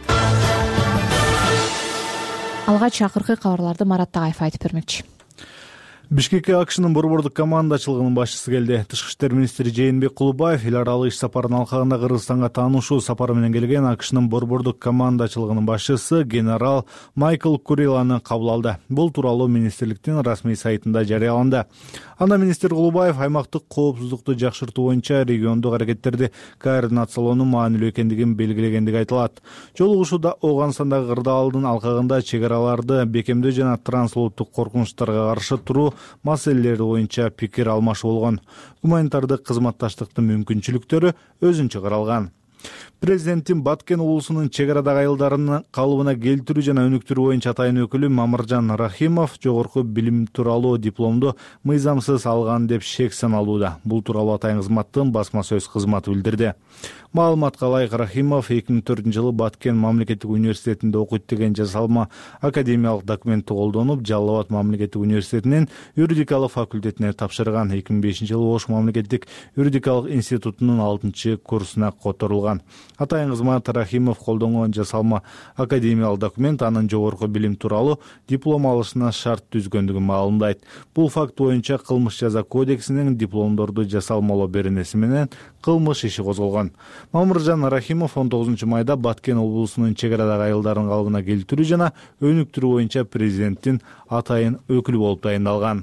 [SPEAKER 1] Алгач акыркы кабарларды Марат Тагаев айтып бермекчи.
[SPEAKER 3] Бишкекке АКШнын борбордук командачылыгынын башчысы келди. Тышкы иштер министри Жээнбек Кулубаев эл аралык иш сапарынын алкагында Кыргызстанга таанышуу сапары менен келген АКШнын борбордук командачылыгынын башчысы генерал Майкл Куриланы кабыл алды. Бул тууралуу министрликтин расмий сайтында жарыяланды. Анда министр Кулубаев аймактык коопсуздукту жакшыртуу боюнча региондук аракеттерди координациялоонун маанилүү экендигин белгилегендиги айтылат. Жолугушууда Ооганстандагы кырдаалдын алкагында чек араларды бекемдөө жана трансулуттук коркунучтарга каршы туруу маселелери боюнча пикир алмашуу болгон. Гуманитардык кызматташтыктын мүмкүнчүлүктөрү өзүнчө каралган. Президенттин Баткен облусунун чек арадагы айылдарын калыбына келтирүү жана өнүктүрүү боюнча атайын өкүлү Мамыржан Рахимов жогорку билим тууралуу дипломду мыйзамсыз алган деп шек саналууда. Бул тууралуу атайын кызматтын басма сөз кызматы билдирди. Маалыматка ылайык, Рахимов 2004-жылы Баткен мамлекеттик университетинде окуйт деген жасалма академиялык документти колдонуп, Жалал Абад мамлекеттик университетинин юридикалык факультетине тапшырган. 2005-жылы Ош мамлекеттик юридикалык институтунун 6-курсуна которулган. Атайын кызмат Рахимов колдонгон жасалма академиялык документ анын жогорку билим тууралуу диплом алышына шарт түзгөндүгүн маалымдайт. Бул факт боюнча кылмыш жаза кодексинин дипломдорду жасалмалоо беренеси менен кылмыш иши козголгон. Мамыржан Рахимов 19-майда Баткен облусунун чек арадагы айылдарын калыбына келтирүү жана өнүктүрүү боюнча президенттин атайын өкүлү болуп тайындалган.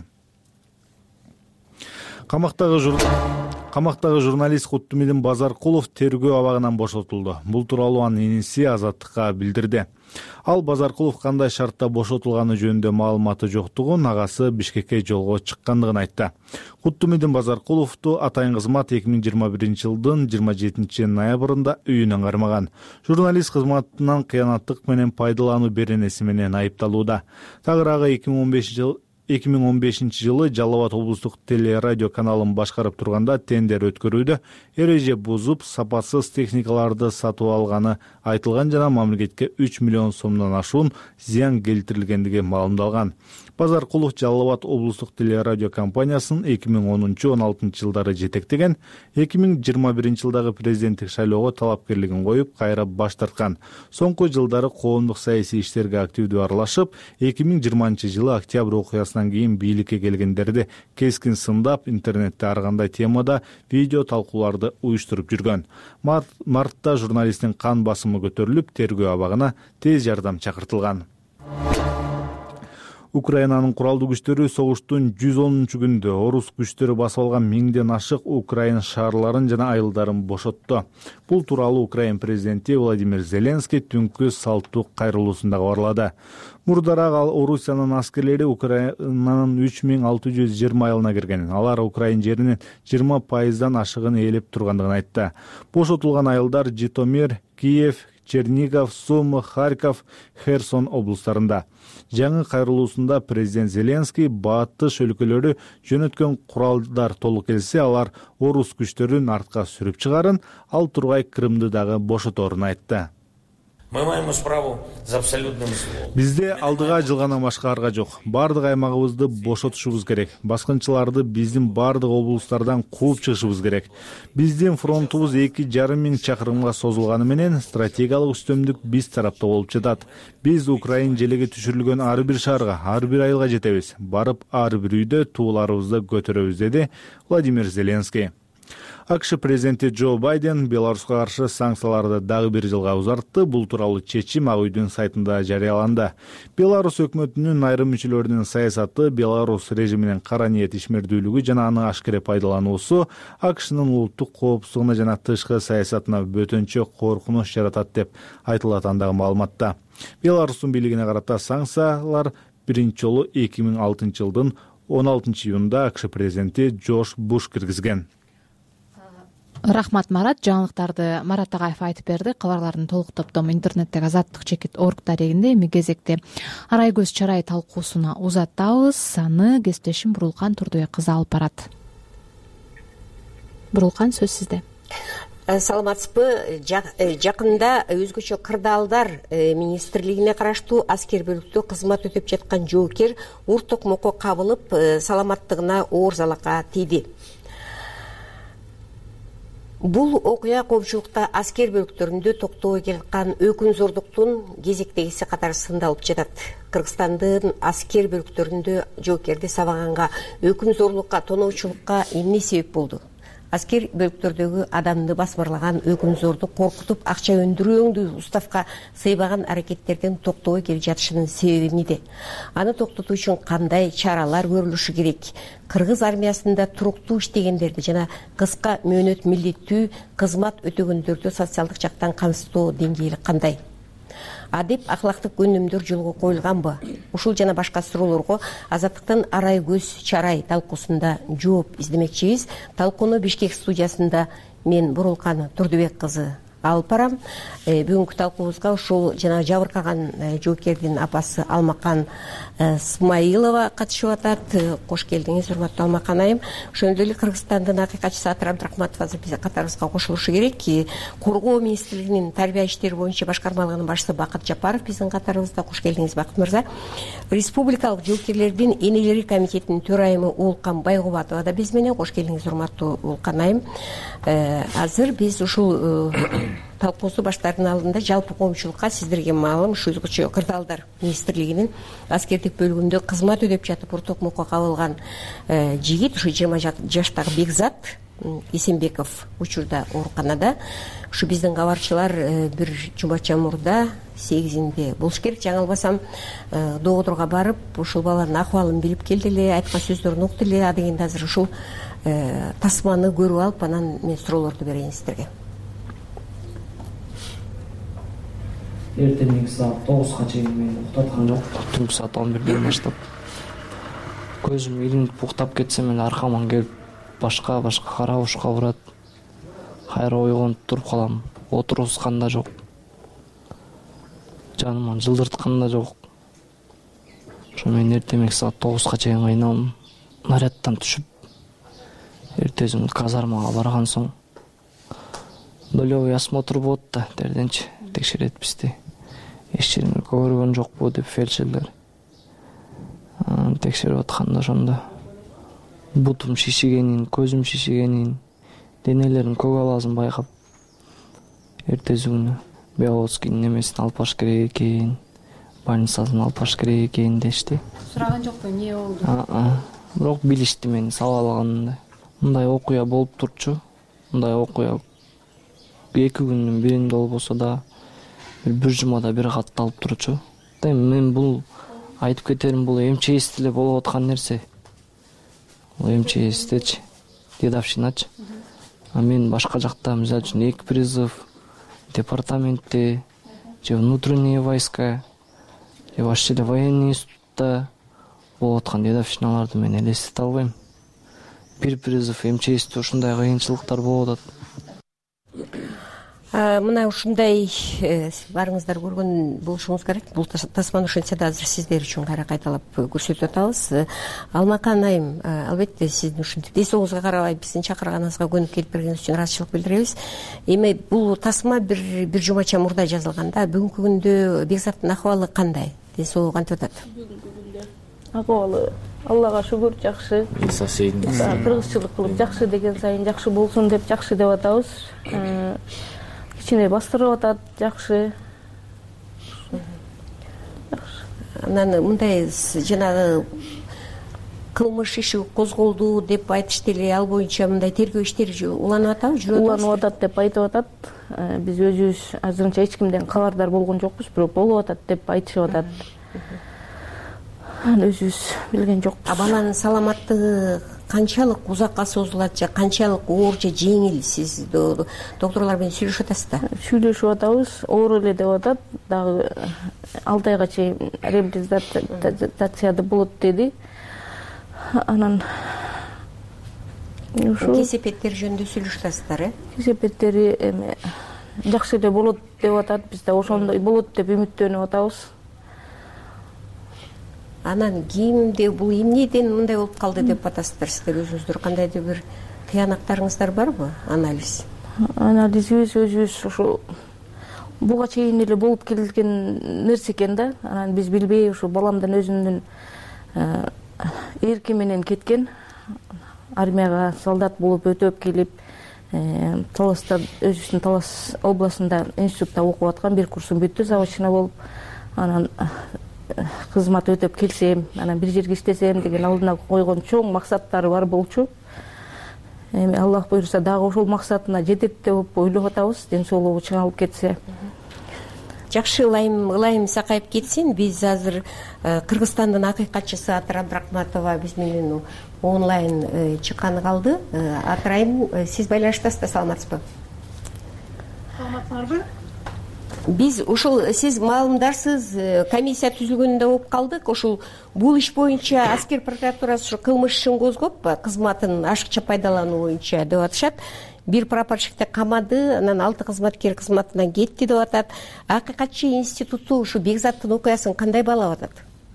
[SPEAKER 3] Камактагы журналист Куттумидин Базаркулов тергөө абагынан бошотулду. Бул тууралуу анын иниси Азаттыкка билдирди. Ал Базаркулов кандай шартта бошотулганы жөнүндө маалыматы жоктугун, агасы Бишкекке жолго чыккандыгын айтты. Куттумидин Базаркуловду атайын кызмат 2021-жылдын 27 ноябрында үйүнөн кармаган. Журналист кызматынан кыянаттык менен пайдалануу беренеси менен айыпталууда. Тагыраагы 2015-жылы Жалал Абад облустук телерадио каналын башкарып турганда тендер өткөрүүдө эреже бузуп, сапасыз техникаларды сатып алганы айтылган жана мамлекетке 3 миллион сомдон ашуун зыян келтирилгендиги маалымдалган. Базаркулов Жалал Абад облустук телерадио компаниясын 2010-16 жылдары жетектеген, 2021-жылдагы президенттик шайлоого талапкерлигин коюп, кайра баш тарткан. Соңку жылдары коомдук саясий иштерге активдүү аралашып, 2020-жылы октябрь окуясынан кийин бийликке келгендерди кескин сындап, интернетте ар кандай темада видео талкууларды уюштуруп жүргөн. Мартта журналисттин кан басымы көтөрүлүп, тергөө абагына тез жардам чакыртылган. Украинанын куралдуу күчтөрү согуштун 110-күндө орус күчтөрү басып алган 1000ден ашык Украин шаарларын жана айылдарын бошотту. Бул тууралуу Украин президенти Владимир Зеленский түнкү салттуу кайрылуусунда кабарлады. Мурдараак ал Орусиянын аскерлери Украинанын 3620 айылына кирген. Алар Украин жеринин 20% ашыгын ээлеп тургандыгын айтты. Бошотулган айылдар Житомир, Киев, Чернигов, Сумы, Харьков, Херсон облустарында. Жаңы кайрылуусунда президент Зеленский баатыш өлкөлөрү жөнөткөн куралдар толук келсе, алар орус күчтөрүн артка сүрүп чыгарын, ал тургай Крымды дагы бошоторун айтты. Бизде алдыга жылгандан башка арга жок. Бардык аймагыбызды бошотушубуз керек. Баскынчыларды биздин бардык облустардан кууп чыгышыбыз керек. Биздин фронтубуз 2,5 миң чакырымга созулганы менен стратегиялык үстөмдүк биз тарапта болуп жатат. Биз Украин желеге түшүрүлгөн ар бир шаарга, ар бир айылга жетебиз. Барып ар бир үйдө тууларыбызды көтөрөбүз, деди Владимир Зеленский. АКШ президенти Джо Байден Беларуска каршы санкцияларды дагы бир жылга узартты. Бул тууралуу чечим Ак үйдүн сайтында жарыяланды. Беларусь өкмөтүнүн айрым мүчөлөрүнүн саясаты, Беларусь режиминин кара ниет ишмердүүлүгү жана аны ашкере пайдалануусу АКШнын улуттук коопсуздугуна жана тышкы саясатына бөтөнчө коркунуч жаратат деп айтылат андагы маалыматта. Беларустун бийлигине карата санкциялар биринчи жолу 2006 жылдын 16 июнда АКШ президенти Джордж Буш киргизген.
[SPEAKER 1] Рахмат, Марат. Жаңылыктарды Марат Агаев айтып берди. Кабарлардын толук топтому интернеттеги azatlyk.org дарегинде. Эми кезекте арай көз чарай талкуусуна узатабыз. Аны кесиптешим Бурулкан Турдубек кызы алып барат. Бурулкан, сөз сизде.
[SPEAKER 4] Саламатсызбы? Жакында өзгөчө кырдаалдар министрлигине караштуу аскер бөлүктө кызмат өтөп жаткан жоокер ур токмокко кабылып, саламаттыгына оор залакка тийди. Бул окуя коомчулукта аскер бөлүктөрүндө токтобой келаткан өкүнзордуктун кезектегиси катары сындалып жатат. Кыргызстандын аскер бөлүктөрүндө жоокерди сабаганга, өкүнзорлукка, тоноочулукка эмне себеп болду? Аскер бөлүктөрдөгү адамды басмырлаган, өкүнзорду коркутуп, акча өндүрүүңдү уставка сыйбаган аракеттерден токтобой келип жатышынын себеби эмнеде? Аны токтотуу үчүн кандай чаралар көрүлүшү керек? Кыргыз армиясында туруктуу иштегендерди жана кыска мөөнөт милдеттүү кызмат өтөгөндөрдү социалдык жактан камсыздоо деңгээли кандай? Адеп ахлактык өнүмдөр жолго коюлганбы? Ушул жана башка суроолорго Азаттыктын арай көз чарай талкуусунда жооп издемекчибиз. Талкууну Бишкек студиясында мен Бурулкан Турдубек кызы алып барам. Бүгүнкү талкуубузга ушул жана жабыркаган жоокердин апасы Алмакан Смайылова катышып атат. Кош келдиңиз, урматтуу Алмакан айым. Ошондой эле Кыргызстандын акыйкатчысы Атыр Абдрахматова биз катарыбызга кошулушу керек. Коргоо министрлигинин тарбия иштери боюнча башкармалыгынын башчысы Бакыт Жапаров биздин катарыбызда. Кош келдиңиз, Бакыт мырза. Республикалык жоокерлердин энелери комитетинин төрайымы Уулкан Байгубатова да биз менен. Кош келдиңиз, урматтуу Уулкан айым. Азыр биз ушул талкуусу баштардын алдында жалпы коомчулукка сиздерге маалым ушу өзгөчө кырдаалдар министрлигинин аскердик бөлүгүндө кызмат өтөп жатып ур токмокко кабылган жигит, ушу 20 жаштагы Бекзат Эсенбеков учурда ооруканада. Ушу биздин кабарчылар бир жумача мурда 8-inde болуш керек, жаңылбасам, доодурга барып, ушул баланын акыбалын билип келди эле, айткан сөздөрүн укту эле. Адегенде азыр ушул тасманы көрүп алып, анан мен суроолорду берейин сиздерге.
[SPEAKER 22] Эртеңки саат 9га чейин мени уктаткан жок. Түнкү саат 11ден баштап көзүм илинип уктап кетсем эле аркаман келип башка карабушка урат. Кайра ойгонуп туруп калам. Отурускан да жок. Жаныман жылдырткан да жок. Ошо мен эртеңки саат 9га чейин кыйналдым. Нарядтан түшүп эртеси күнү казармага барган соң долевой осмотр болот да, дерденчи текшерет бизди. Эч жериңер көргөн жокпу деп фельдшерлер текшерип атканда ошондо бутум шишигенин, көзүм шишигенин, денелерим көгаласын байкап, эртеси күнү Беловодскийдин немесин алып баш керек экен, больницасын алып баш керек экен дешти.
[SPEAKER 1] Сураган жокпу, эмне болду?
[SPEAKER 22] Бирок билишти мени салып алганымды. Мындай окуя болуп турчу. Мындай окуя 2 күндүн биринде болбосо да бир жумада бир катталып турчу. Мен бул айтып кетерим, бул МЧС эле болуп аткан нерсе. Бул МЧСтечи, дедовщиначы. А мен башка жакта, мисалы үчүн, эки призыв департаментте, же внутренние войска, же вообще эле военный институтта болуп аткан дедовщиналарды мен элестете албайм. Бир призыв МЧСте ушундай кыйынчылыктар болуп атат.
[SPEAKER 4] Мына ушундай барыңыздар көргөн болушуңуз керек. Бул тасманы ошентсе да азыр сиздер үчүн кайра кайталап көрсөтүп атабыз. Алмакан айым, албетте сиздин ушинтип десоңузга карабай биздин чакырганыбызга көнүп келип бергениңиз үчүн ыраазычылык билдиребиз. Эми бул тасма бир жумача мурда жазылган да. Бүгүнкү күндө Бекзаттын акыбалы кандай? Десоолугу кантип атат?
[SPEAKER 23] Акыбалы Аллага шүгүр жакшы. Кыргызчылык кылып жакшы деген сайын жакшы болсун деп жакшы деп атабыз. Кичине бастырып атат, жакшы.
[SPEAKER 4] Анан мындай жанагы кылмыш иши козголду деп айтышты эле. Ал боюнча мындай тергөө иштери уланып атабы, жүрүп атабы?
[SPEAKER 23] Уланып атат деп айтып атат. Биз өзүбүз азырынча эч кимден кабардар болгон жокпуз, бирок болуп атат деп айтышып атат. Аны өзүбүз билген жокпуз.
[SPEAKER 4] Баланын саламаттыгы канчалык узакка созулат же канчалык оор же жеңил? Сиз докторлор менен сүйлөшүп атасызда?
[SPEAKER 23] Сүйлөшүп атабыз. Оор эле деп атат. Дагы 6 айга чейин реабилитацияда болот деди. Анан
[SPEAKER 4] кесепеттер жөнүндө сүйлөшүп атасыздар,
[SPEAKER 23] Кесепеттери жакшы эле болот деп атат. Биз да ошондой болот деп үмүттөнүп атабыз.
[SPEAKER 4] Анан кимде бул эмнеден мындай болуп калды деп атасыздар сиздер өзүңүздөр? Кандайдыр бир тыянактарыңыздар барбы?
[SPEAKER 23] Анализибиз өзүбүз ушу буга чейин эле болуп келген нерсе экен да. Анан биз билбей ушу баламдын өзүнүн эрки менен кеткен. Армияга солдат болуп өтөп келип, Таласта өзүбүздүн Талас областында институтта окуп аткан, бир курсун бүттү, заводчина болуп. Анан кызмат өтөп келсем, анан бир жерге иштесем деген алдына койгон чоң максаттары бар болчу. Эми Аллах буйруса дагы ошол максатына жетет деп ойлоп атабыз, ден соолугу чыңалып кетсе.
[SPEAKER 4] Жакшы, ылайым сакайып кетсин. Биз азыр Кыргызстандын акыйкатчысы Атырайым Рахматова биз менен онлайн чыкканы калды. Атырайым, сиз байланыштасыздар, саламатсызбы?
[SPEAKER 6] Саламатсыңарбы?
[SPEAKER 4] Биз ушул сиз маалымдарсыз комиссия түзүлгөнүндө болуп калдык. Ушул бул иш боюнча аскер прокуратурасы ушу кылмыш ишин козгоп, кызматын ашыкча пайдалануу боюнча деп атышат. Бир прапорщикти камады, анан 6 кызматкер кызматынан кетти деп атат. Акыйкатчы институту ушу Бекзаттын окуясын кандай баалап атат?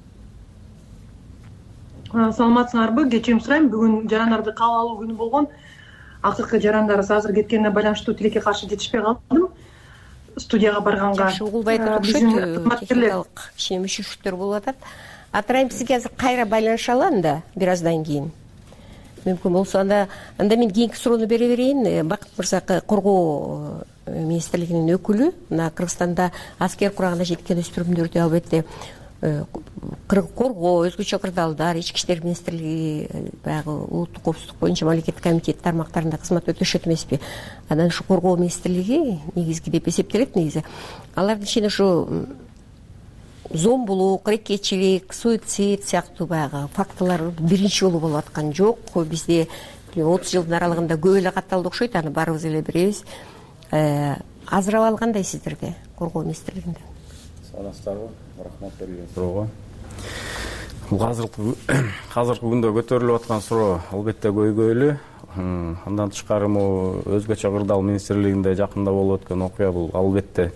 [SPEAKER 6] Саламатсыңарбы? Кечирим сурайм. Бүгүн жарандарды кабыл алуу күнү болгон. Акыркы жарандарыбыз азыр кеткенине байланыштуу тилекке каршы жетишпей калдым. Студияга барганга.
[SPEAKER 4] Жакшы, угулбай турат, техникалык мүшүрүштөр болуп атат. Атырайым, сизге азыр кайра байланыша алам да, бир аздан кийин. Мүмкүн болсо анда мен кийинки суроону бере берейин. Бакыт мырза, коргоо министрлигинин өкүлү, мына Кыргызстанда аскер курагына жеткен өспүрүмдөрдү албетте коргоо, өзгөчө кырдаалдар, ички иштер министрлиги, баягы улуттук коопсуздук боюнча мамлекеттик комитет тармактарында кызмат өтөшөт эмеспи? Анан ушу коргоо министрлиги негизги деп эсептелет негизи. Алардын ичинде ушу зомбулук, рекетчилик, суицид сыяктуу баягы фактылар биринчи жолу болуп аткан жок. Бизде 30 жылдын аралыгында көп эле катталды окшойт, аны баарыбыз эле билебиз. Азыр абал кандай сиздерде, коргоо министрлигинде?
[SPEAKER 7] Саламатсыздарбы? Рахмат берген суроого. Бул азыркы күндө көтөрүлүп аткан суроо албетте көйгөйлүү. Андан тышкары өзгөчө кырдаал министрлигинде жакында болуп өткөн окуя бул албетте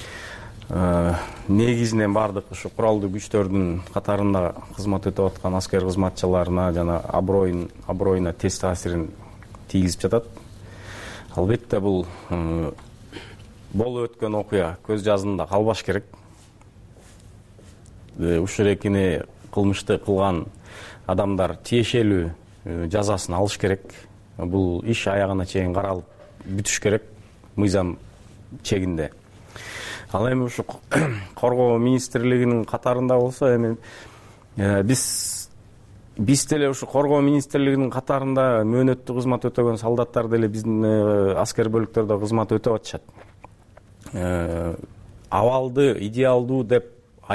[SPEAKER 7] негизинен баардык ушу куралдуу күчтөрдүн катарында кызмат өтөп аткан аскер кызматчыларына жана аброюна терс таасирин тийгизип жатат. Албетте бул болуп өткөн окуя көз жаздында калбаш керек. Ушул экини кылмышты кылган адамдар тиешелүү жазасын алыш керек. Бул иш аягына чейин каралып бүтүш керек мыйзам чегинде. Ал эми ушу коргоо министрлигинин катарында болсо, эми биз деле ушу коргоо министрлигинин катарында мөөнөттүү кызмат өтөгөн солдаттар деле биздин аскер бөлүктөрдө кызмат өтөп атышат. Абалды идеалдуу деп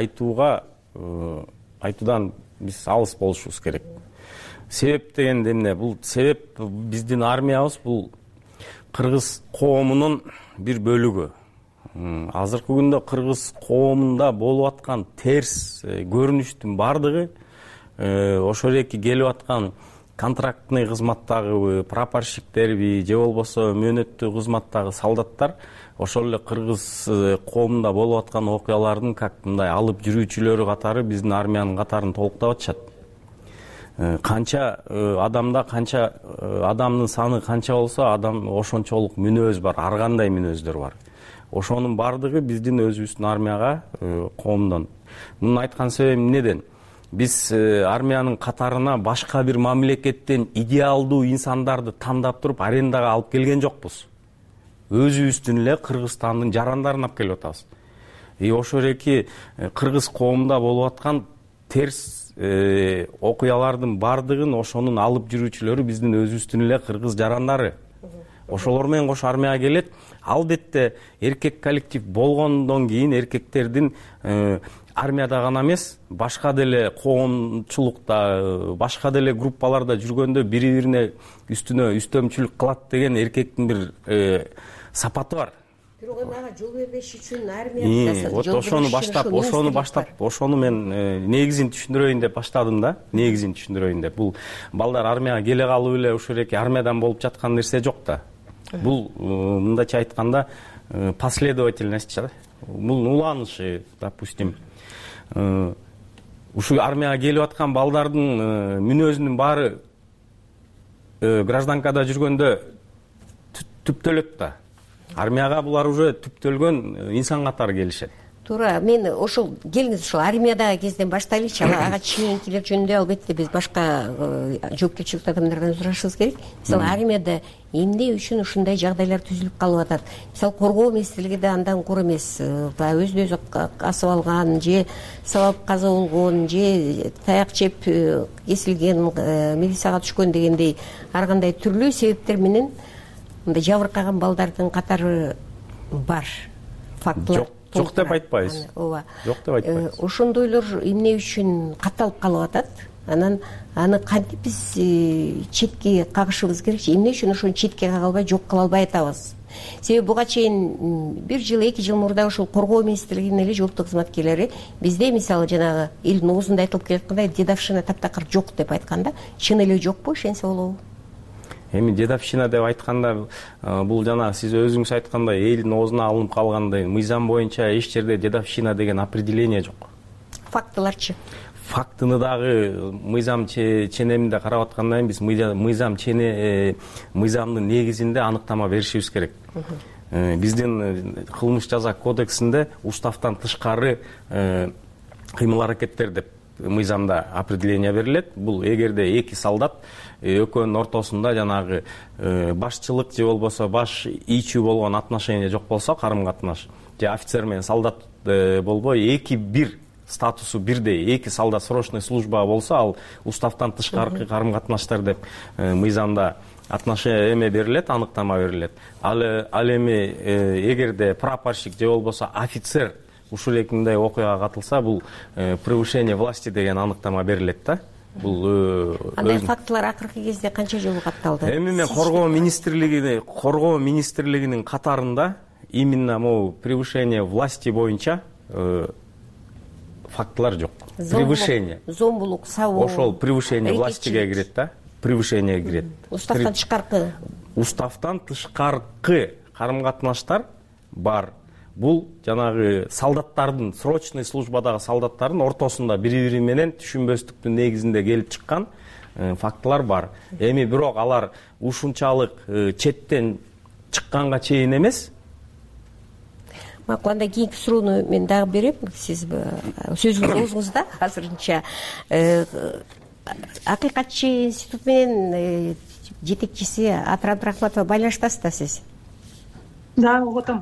[SPEAKER 7] айтуудан биз алыс болушубуз керек. Себеп дегенде эмне? Бул себеп биздин армиябыз бул кыргыз коомунун бир бөлүгү. Азыркы күндө кыргыз коомунда болуп аткан терс көрүнүштүн бардыгы ошол эки келип аткан контрактный кызматтагы прапорщиктерби же болбосо мөөнөттүү кызматтагы солдаттар ошол эле кыргыз коомунда болуп аткан окуялардын как мындай алып жүрүүчүлөрү катары биздин армиянын катарын толуктап атышат. Канча адамдын саны канча болсо, адам ошончолук мүнөз бар, ар кандай мүнөздөр бар. Ошонун бардыгы биздин өзүбүздүн армияга коомдон. Муну айткан себебим эмнеден? Биз армиянын катарына башка бир мамлекеттен идеалдуу инсандарды тандап туруп арендага алып келген жокпуз. Өзүбүздүн эле Кыргызстандын жарандарын алып келип атабыз. Ошол эки кыргыз коомунда болуп аткан терс окуялардын баардыгын ошонун алып жүрүүчүлөрү биздин өзүбүздүн эле кыргыз жарандары. Ошолор менен кошо армияга келет. Албетте эркек коллектив болгондон кийин эркектердин армияда гана эмес, башка деле коомчулукта, башка деле группаларда жүргөндө бири-бирине үстөмчүлүк кылат деген эркектин бир сапаты бар.
[SPEAKER 4] Бирок ага жол бербеш үчүн армия
[SPEAKER 7] вот ошону баштап, ошону мен негизин түшүндүрөйүн деп баштадым да. Негизин түшүндүрөйүн деп. Бул балдар армияга келе калып эле ушул эки армиядан болуп жаткан нерсе жок да. Бул мындайча айтканда последовательность да. Бул уланышы, допустим. Ушул армияга келип аткан балдардын мүнөзүнүн баары гражданкада жүргөндө түптөлөт да. Армияга булар уже түптөлгөн инсан катары келишет.
[SPEAKER 4] Туура, мен ошол келиңиз ошол армиядагы кезден баштайлычы. Ага чейинкилер жөнүндө албетте биз башка жоопкерчиликтүү адамдардан сурашыбыз керек. Мисалы, армияда эмне үчүн ушундай жагдайлар түзүлүп калып атат? Мисалы, коргоо министрлиги да андан кур эмес. Өзүн өзү асып алган, же сабап каза болгон, же таяк жеп кесилген, милицияга түшкөн дегендей ар кандай түрлүү себептер менен мындай жабыркаган балдардын катары бар. Фактылар
[SPEAKER 7] жок деп айтпайбыз.
[SPEAKER 4] Ооба.
[SPEAKER 7] Жок деп айтпайбыз.
[SPEAKER 4] Ошондойлор эмне үчүн катталып калып атат? Анан аны кантип биз четке кагышыбыз керек? Эмне үчүн ошону четке кага албай, жок кыла албай атабыз? Себеби буга чейин 1 жыл, 2 жыл мурда ошол коргоо министрлигинин эле жооптуу кызматкерлери бизде мисалы жанагы элдин оозунда айтылып келаткандай дедовщина таптакыр жок деп айтканда, чын эле жокпу, ишенсе болобу?
[SPEAKER 7] Эми дедовщина деп айтканда, бул жана сиз өзүңүз айткандай элдин оозуна алынып калгандай, мыйзам боюнча эч жерде дедовщина деген определение жок.
[SPEAKER 4] Фактыларчы?
[SPEAKER 7] Фактыны дагы мыйзам ченеминде карап аткандан кийин биз мыйзамдын негизинде аныктама беришибиз керек. Биздин кылмыш жаза кодексинде уставтан тышкары кыймыл аракеттер деп мыйзамда определение берилет. Бул эгерде эки солдат экөөнүн ортосунда жанагы башчылык же болбосо баш ийчүү болгон отношение жок болсо, карым-катнаш, же офицер менен солдат болбой, эки бир статусу бирдей, эки солдат срочный служба болсо, ал уставтан тышкаркы карым-катнаштар деп мыйзамда отношение берилет, аныктама берилет. Ал эми эгерде прапорщик же болбосо офицер ушул экинде окуяга катылса, бул превышение власти деген аныктама берилет да. Бул
[SPEAKER 4] андай фактылар акыркы кезде канча жолу катталды?
[SPEAKER 7] Эми мен коргоо министрлигинин катарында именно могу превышение власти боюнча фактылар жок. Превышение.
[SPEAKER 4] Зомбулук, сабоо.
[SPEAKER 7] Ошол превышение властиге кирет да. Превышение кирет.
[SPEAKER 4] Уставтан тышкаркы.
[SPEAKER 7] Уставтан тышкаркы карым-катнаштар бар. Бул жанагы солдаттардын, срочный службадагы солдаттардын ортосунда бири-бири менен түшүнбөстүктүн негизинде келип чыккан фактылар бар. Эми бирок алар ушунчалык четтен чыкканга чейин эмес.
[SPEAKER 4] Макул, анда кийинки суроону мен дагы берем. Сиз сөзүңүз оозуңузда азырынча Акыйкатчы институт менен жетекчиси Атырап Рахматова байланыштасыз да сиз?
[SPEAKER 6] Да, угуп атам.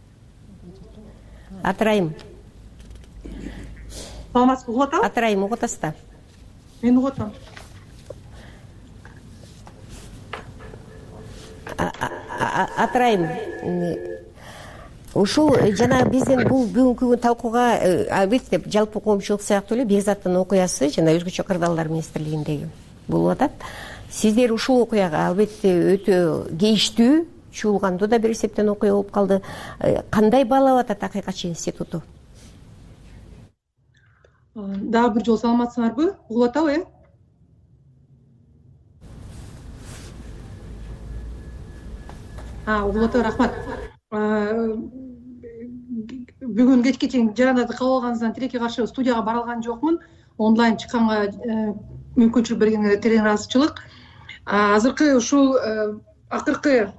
[SPEAKER 4] Атырайым.
[SPEAKER 6] Саламатсызбы, угуп атам?
[SPEAKER 4] Атырайым, угуп атасыз да?
[SPEAKER 6] Мен угуп атам.
[SPEAKER 4] Атырайым. Ушул жана биздин бул бүгүнкү талкууга албетте жалпы коомчулук сыяктуу эле Бекзаттын окуясы жана өзгөчө кырдаалдар министрлигиндеги болуп атат. Сиздер ушул окуяга албетте өтө кейиштүү чуулгандуу да бир эсептен окуя болуп калды. Кандай баалап атат Акыйкатчы институту?
[SPEAKER 6] Дагы бир жолу саламатсыңарбы? Угуп атабы, угуп атам, рахмат. Бүгүн кечке чейин жарандарды кабыл алганыңыздан тилекке каршы студияга бара алган жокмун. Онлайн чыкканга мүмкүнчүлүк бергениңизге терең ыраазычылык. Азыркы ушул акыркы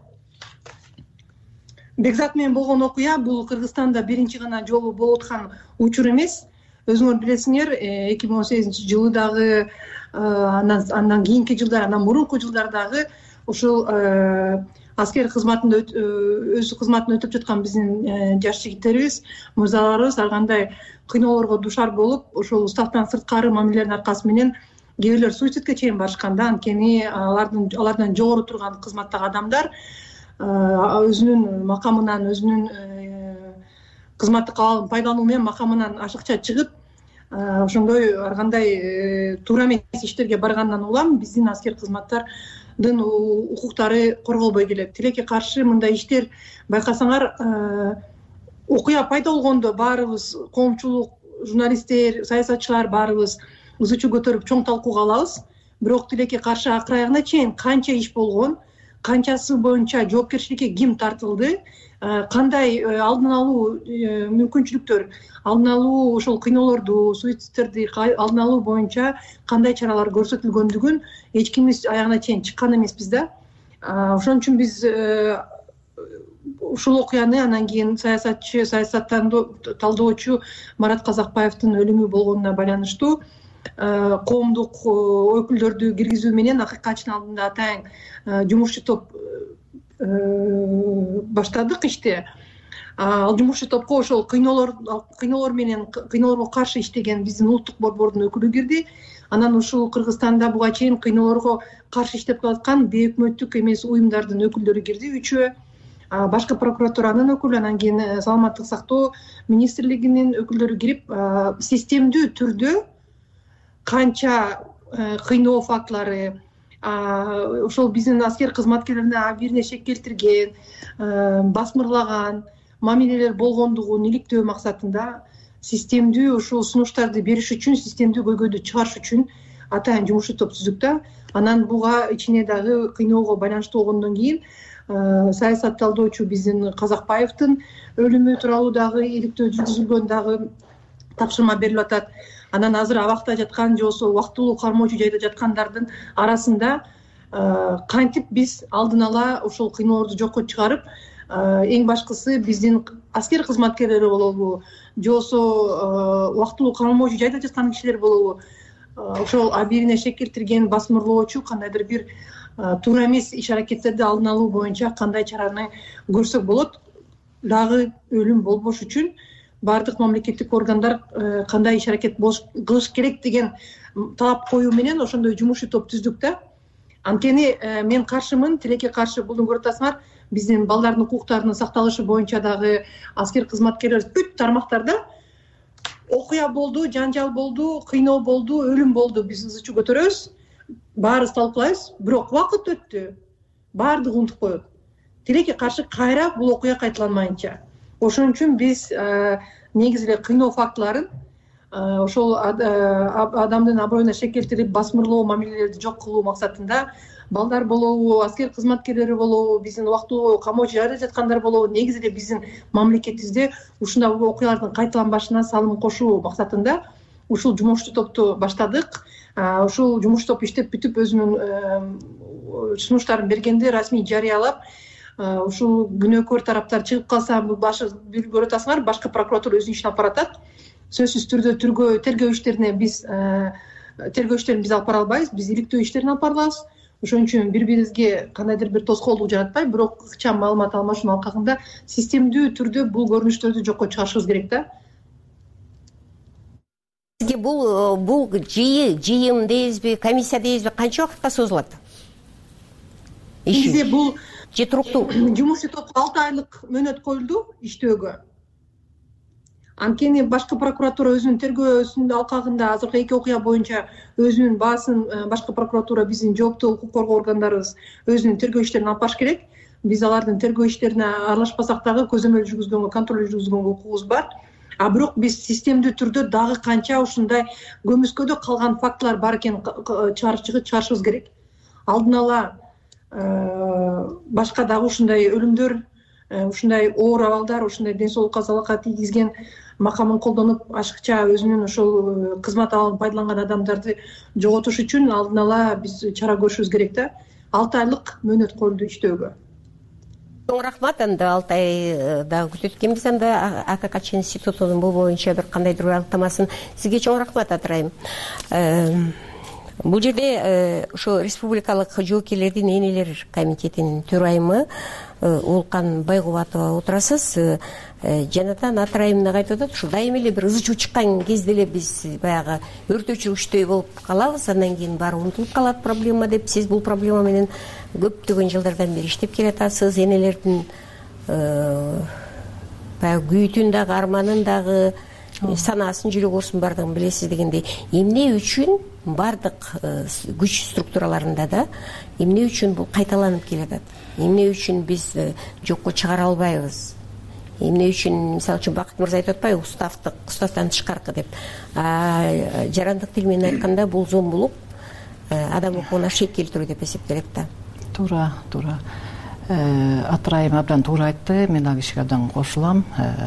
[SPEAKER 6] Бекзат менен болгон окуя бул Кыргызстанда биринчи гана жолу болуп аткан учур эмес. Өзүңөр билесиңер, 2018-жылы дагы, андан кийинки жылдар, андан мурунку жылдардагы ушул аскер кызматында өз кызматын өтөп жаткан биздин жаш жигиттерибиз, мырзаларыбыз ар кандай кыйноолорго дуушар болуп, ошол уставдан сырткары мамилелердин аркасы менен кээ бирлер суицидке чейин барышкан да. Анткени алардан жогору турган кызматтагы адамдар өзүнүн макамынан, өзүнүн кызматтык абалын пайдалануу менен макамынан ашыкча чыгып, ошондой ар кандай туура эмес иштерге баргандан улам биздин аскер кызматтардын укуктары корголбой келет. Тилекке каршы мындай иштер байкасаңар, окуя пайда болгондо баарыбыз, коомчулук, журналисттер, саясатчылар баарыбыз ызы чуу көтөрүп чоң талкууга алабыз. Бирок тилекке каршы акыр аягына чейин канча иш болгон, канчасы боюнча жоопкерчиликке ким тартылды, кандай алдын алуу мүмкүнчүлүктөр, алдын алуу ошол кыйноолорду, суицидтерди алдын алуу боюнча кандай чаралар көрсөтүлгөндүгүн эч кимибиз аягына чейин чыккан эмеспиз да. Ошон үчүн биз ушул окуяны анан кийин саясатчы, саясаттан талдоочу Марат Казакбаевдин өлүмү болгонуна байланыштуу коомдук өкүлдөрдү киргизүү менен акыйкатчынын алдында атайын жумушчу топ баштадык ишти. Ал жумушчу топко ошол кыйноолор менен кыйноолорго каршы иштеген биздин улуттук борбордун өкүлү кирди. Анан ушул Кыргызстанда буга чейин кыйноолорго каршы иштеп келаткан бейөкмөттүк эмес уюмдардын өкүлдөрү кирди, 3-өө. Башкы прокуратуранын өкүлү, анан кийин саламаттык сактоо министрлигинин өкүлдөрү кирип, системдүү түрдө канча кыйноо фактылары, ошол биздин аскер кызматкерлерине абийирине шек келтирген, басмырлаган мамилелер болгондугун иликтөө максатында системдүү ушул сунуштарды бериш үчүн, системдүү көйгөйдү чыгарыш үчүн атайын жумушчу топ түздүк да. Анан буга ичине дагы кыйноого байланыштуу болгондон кийин саясат талдоочу биздин Казакбаевдин өлүмү тууралуу дагы иликтөө жүргүзүлгөн, дагы тапшырма берилип атат. Анан азыр абакта жаткан же болбосо убактылуу кармоочу жайда жаткандардын арасында кантип биз алдын ала ошол кыйноолорду жокко чыгарып, эң башкысы биздин аскер кызматкерлери болобу, же болбосо убактылуу кармоочу жайда жаткан кишилер болобу, ошол абийирине шек келтирген, басмырлоочу кандайдыр бир туура эмес иш аракеттерди алдын алуу боюнча кандай чараны көрсөк болот, дагы өлүм болбош үчүн баардык мамлекеттик органдар кандай иш аракет кылыш керек деген талап коюу менен ошондой жумушчу топ түздүк да. Анткени мен каршымын, тилекке каршы булдун көрүп атасыңар, биздин балдардын укуктарынын сакталышы боюнча дагы аскер кызматкерлер бүт тармактарда окуя болду, жанжал болду, кыйноо болду, өлүм болду, биз ызы чуу көтөрөбүз, баарыбыз талкуулайбыз, бирок убакыт өттү, баардыгы унутуп коет. Тилекке каршы кайра бул окуя кайталанмайынча. Ошон үчүн биз негизи эле кыйноо фактыларын, ошол адамдын аброюна шек келтирип басмырлоо мамилелерди жок кылуу максатында балдар болобу, аскер кызматкерлери болобу, биздин убактылуу камоочу жайда жаткандар болобу, негизи эле биздин мамлекетибизде ушундай окуялардын кайталанбашына салым кошуу максатында ушул жумушчу топту баштадык. Ушул жумуш топ иштеп бүтүп өзүнүн сунуштарын бергенде расмий жарыялап, ушул күнөөкөр тараптар чыгып калса, бир көрүп атасыңар, башкы прокуратура өзүнүн ишин алып баратат. Сөзсүз түрдө тергөө иштерин биз алып бара албайбыз, биз иликтөө иштерин алып барабыз. Ошон үчүн бири-бирибизге кандайдыр бир тоскоолдук жаратпай, бирок ыкчам маалымат алмашуунун алкагында системдүү түрдө бул көрүнүштөрдү жокко чыгарышыбыз керек да.
[SPEAKER 4] Сизге бул жыйым дейбизби, комиссия дейбизби, канча убакытка созулат?
[SPEAKER 6] Бизде бул
[SPEAKER 4] же туруктуу
[SPEAKER 6] жумушчу топко 6 айлык мөөнөт коюлду иштөөгө. Анткени башкы прокуратура өзүнүн тергөөсүнүн алкагында азыркы 2 окуя боюнча өзүнүн баасын, башкы прокуратура биздин жооптуу укук коргоо органдарыбыз өзүнүн тергөө иштерин алып барыш керек. Биз алардын тергөө иштерине аралашпасак дагы көзөмөл жүргүзгөнгө, контроль жүргүзгөнгө укугубуз бар. Бирок биз системдүү түрдө дагы канча ушундай көмүскөдө калган фактылар бар экенин чыгарышыбыз керек. Алдын ала башка дагы ушундай өлүмдөр, ушундай оор абалдар, ушундай ден соолукка залалка тийгизген, макамын колдонуп ашыкча өзүнүн ошол кызмат абалын пайдаланган адамдарды жоготуш үчүн алдын ала биз чара көрүшүбүз керек да. 6 айлык мөөнөт коюлду иштөөгө.
[SPEAKER 4] Чоң рахмат. Анда 6 ай дагы күтөт экенбиз. Анда АККЧ институтунун бул боюнча бир кандайдыр анықтамасын. Сизге чоң рахмат атырайым. Бул жерде ошо республикалык жоокерлердин энелер комитетинин төрайымы Улкан Байгубатова отурасыз. Жанатан ат райымына айтып атат, ушу дайыма эле бир ызы чуу чыккан кезде эле биз баягы өртөөчү күчтөй болуп калабыз, андан кийин баары унутулуп калат проблема деп. Сиз бул проблема менен көптөгөн жылдардан бери иштеп келатасыз. Энелердин баягы күйүтүн дагы, арманын дагы, санаасын, жүрөк оорусун баардыгын билесиз дегендей. Эмне үчүн баардык күч структураларында да эмне үчүн бул кайталанып келатат? Эмне үчүн биз жокко чыгара албайбыз? Эмне үчүн, мисалы үчүн Бакыт мырза айтып атпайбы, уставдан тышкаркы деп. Жарандык тил менен айтканда бул зомбулук, адам укугуна шек келтирүү деп эсептелет да.
[SPEAKER 5] Туура. Атырайым абдан туура айтты, мен ал кишиге абдан кошулам.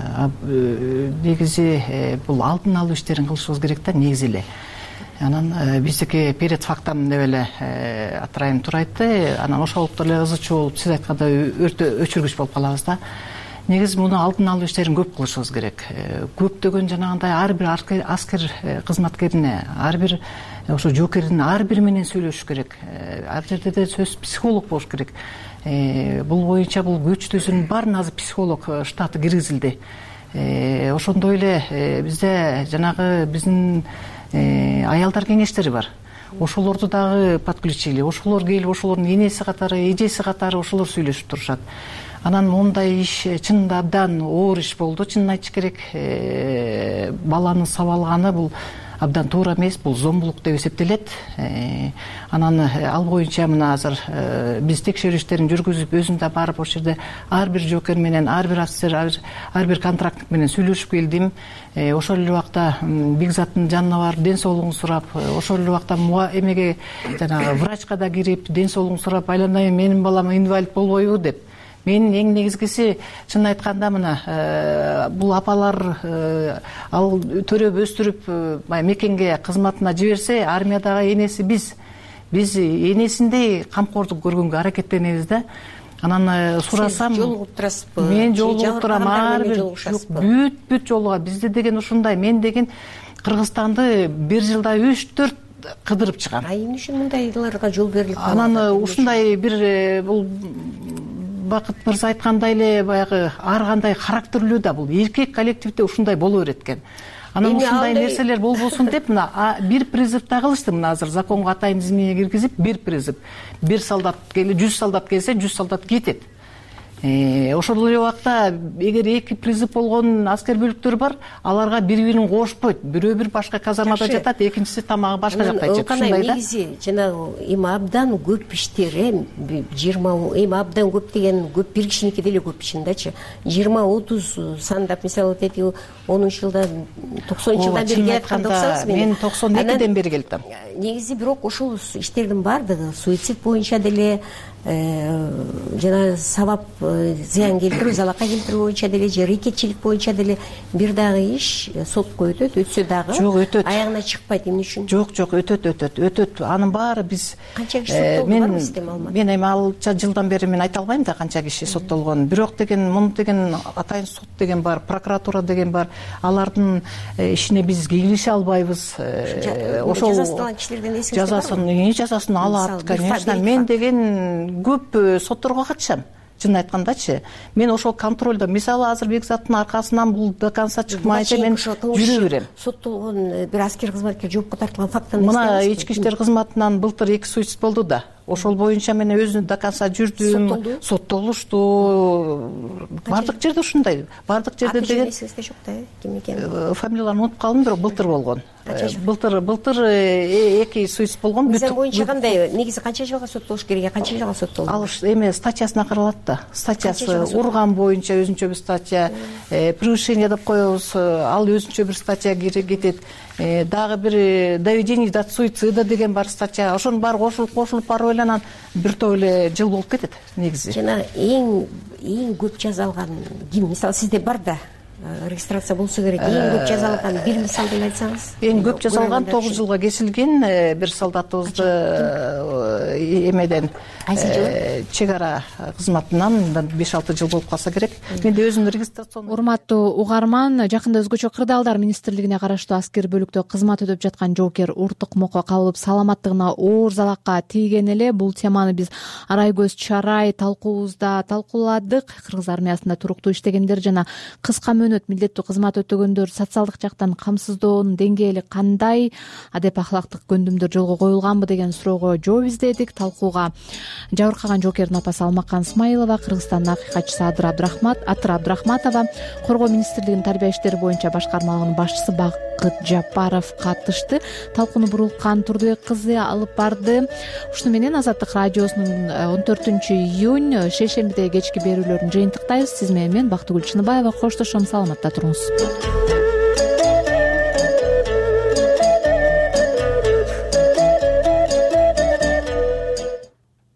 [SPEAKER 5] Негизи бул алдын алуу иштерин кылышыбыз керек да, негизи эле. Анан биздики перед фактам деп эле Атырайым туура айтты. Анан ошолукту эле ызы чуу болуп, сиз айткандай өчүргүч болуп калабыз да. Негизи муну алдын алуу иштерин көп кылышыбыз керек. Көптөгөн жанагындай ар бир аскер кызматкерине, ар бир ошо жоокердин ар бири менен сүйлөшүш керек. Ар жерде де сөз психолог болуш керек. Бул боюнча бул күч түзүүнүн баарына азыр психолог штаты киргизилди. Ошондой эле бизде жанагы биздин аялдар кеңештери бар. Ошолорду дагы подключили. Ошолор келип, ошолордун энеси катары, эжеси катары ошолор сүйлөшүп турушат. Анан мондай иш чынында абдан оор иш болду. Чынын айтыш керек, баланы сабалганы бул абдан туура эмес, бул зомбулук деп эсептелет. Анан ал боюнча мына азыр биз текшерүү иштерин жүргүзүп, өзүм да барып ошол жерде ар бир жоокер менен, ар бир офицер, ар бир контрактник менен сүйлөшүп келдим. Ошол эле убакта Бекзаттын жанына барып, ден соолугун сурап, ошол эле убакта эмеге жанагы врачка да кирип, ден соолугун сурап, айланайын, менин балам инвалид болбойбу деп. Менин эң негизгиси, чын айтканда, мына бул апалар ал төрөп өстүрүп мекенге кызматына жиберсе, армиядагы энеси биз энесиндей камкордук көргөнгө аракеттенебиз да. Анан сурасам,
[SPEAKER 4] сиз жолугуп турасызбы?
[SPEAKER 5] Мен жолугуп турам, ар бир бүт жолуга. Бизде деген ушундай, мен деген Кыргызстанды бир жылда 3-4 кыдырып чыгам.
[SPEAKER 4] Эмне үчүн мындайларга жол берилип калат?
[SPEAKER 5] Анан ушундай бир бул Бакыт мырза айткандай эле баягы ар кандай характерлүү да, бул эркек коллективде ушундай боло берет экен. Анан ушундай нерселер болбосун деп мына бир призыв да кылышты. Мына азыр законго атайын изменение киргизип, бир призыв. 1 солдат келе, 100 солдат келсе, 100 солдат кетет. Ошол эле убакта эгер 2 призыв болгон аскер бөлүктөр бар, аларга бири-бирин кошпойт. Бирөө бир башка казармада жатат, экинчиси тамагы башка жакта жеп. Ушундай да.
[SPEAKER 4] Негизи жанагы эми абдан көп иштер, 20 эми абдан көп деген көп бир кишиники деле көп ичиндечи. 20-30 сандап, мисалы 10-жылдан 90-жылдан бери келатканды оксаңыз,
[SPEAKER 5] мен 92-ден бери келдим.
[SPEAKER 4] Негизи бирок ошол иштердин баардыгы суицид боюнча деле, жана сабап зыян келтирүү, залакай келтирүү боюнча деле, же рекетчилик боюнча деле бир дагы иш сотко өтсө дагы аягына чыкпайт. Эмне үчүн?
[SPEAKER 5] Жок, өтөт. Анын баары биз
[SPEAKER 4] канча киши соттолду барбы сизде маалымат?
[SPEAKER 5] Мен эми алча жылдан бери мен айта албайм да канча киши соттолгонун. Бирок деген муну деген атайын сот деген бар, прокуратура деген бар. Алардын ишине биз кирише албайбыз.
[SPEAKER 4] Ошол жазасын кишилерден эсиңизде
[SPEAKER 5] жазасын алат, конечно. Мен деген көп сотторго катышам. Чын айткандачы, мен ошол контролдо, мисалы азыр Бекзаттын аркасынан бул до конца чыкмайча мен жүрө берем.
[SPEAKER 4] Соттолгон бир аскер кызматкер жоопко тартылган фактын
[SPEAKER 5] мына ички иштер кызматынан былтыр 2 суицид болду да. Ошол боюнча мен өзүм до конца жүрдүм. Соттолушту. Бардык жерде ушундай. Бардык жерде деген
[SPEAKER 4] жок да, ким экен?
[SPEAKER 5] Фамилияларын унутуп калдым, бирок былтыр болгон. Былтыр 2 суицид болгон.
[SPEAKER 4] Мисалы боюнча кандай? Негизи канча жылга соттолуш керек, канча жылга соттолду?
[SPEAKER 5] Ал эме статьясына каралат да. Статьясы урган боюнча өзүнчө бир статья, превышение деп коебуз, ал өзүнчө бир статья кетет. Дагы бир доведение до суицида деген бар статья. Ошонун баары кошулуп барып эле анан бир топ эле жыл болуп кетет негизи.
[SPEAKER 4] Жана эң көп жазалган ким? Мисалы сизде бар да, регистрация болсо керек. Эң көп жасалган бир мисал деле айтсаңыз.
[SPEAKER 5] Эң көп жасалган 9 жылга кесилген бир солдатыбызды эмеден чек ара кызматынан 5-6 жыл болуп калса керек. Менде өзүмдүн регистрацион.
[SPEAKER 1] Урматтуу угарман, жакында өзгөчө кырдаалдар министрлигине караштуу аскер бөлүктө кызмат өтөп жаткан жоокер уртук мокко кабылып саламаттыгына оор залакка тийген эле. Бул теманы биз Арайгөз Чарай талкуубузда талкууладык. Кыргыз армиясында туруктуу иштегендер жана кыска мөөнөт милдеттүү кызмат өтөгөндөр социалдык жактан камсыздоонун деңгээли кандай, адеп ахлактык көндүмдөр жолго коюлганбы деген суроого жооп издедик. Талкууга жабыркаган жоокердин апасы Алмакан Исмаилова, Кыргызстандын акыйкатчысы Атыр Абдрахматова, Коргоо министрлигинин тарбия иштери боюнча башкармалыгынын башчысы Бакыт Жапаров катышты. Талкууну Бурулкан Турдубек кызы алып барды. Ушуну менен Азаттык радиосунун 14-июнь шейшембидеги кечки берүүлөрүн жыйынтыктайбыз. Сиз менен мен Бактыгүл Чыныбаева коштошом. Саламатта туруңуз.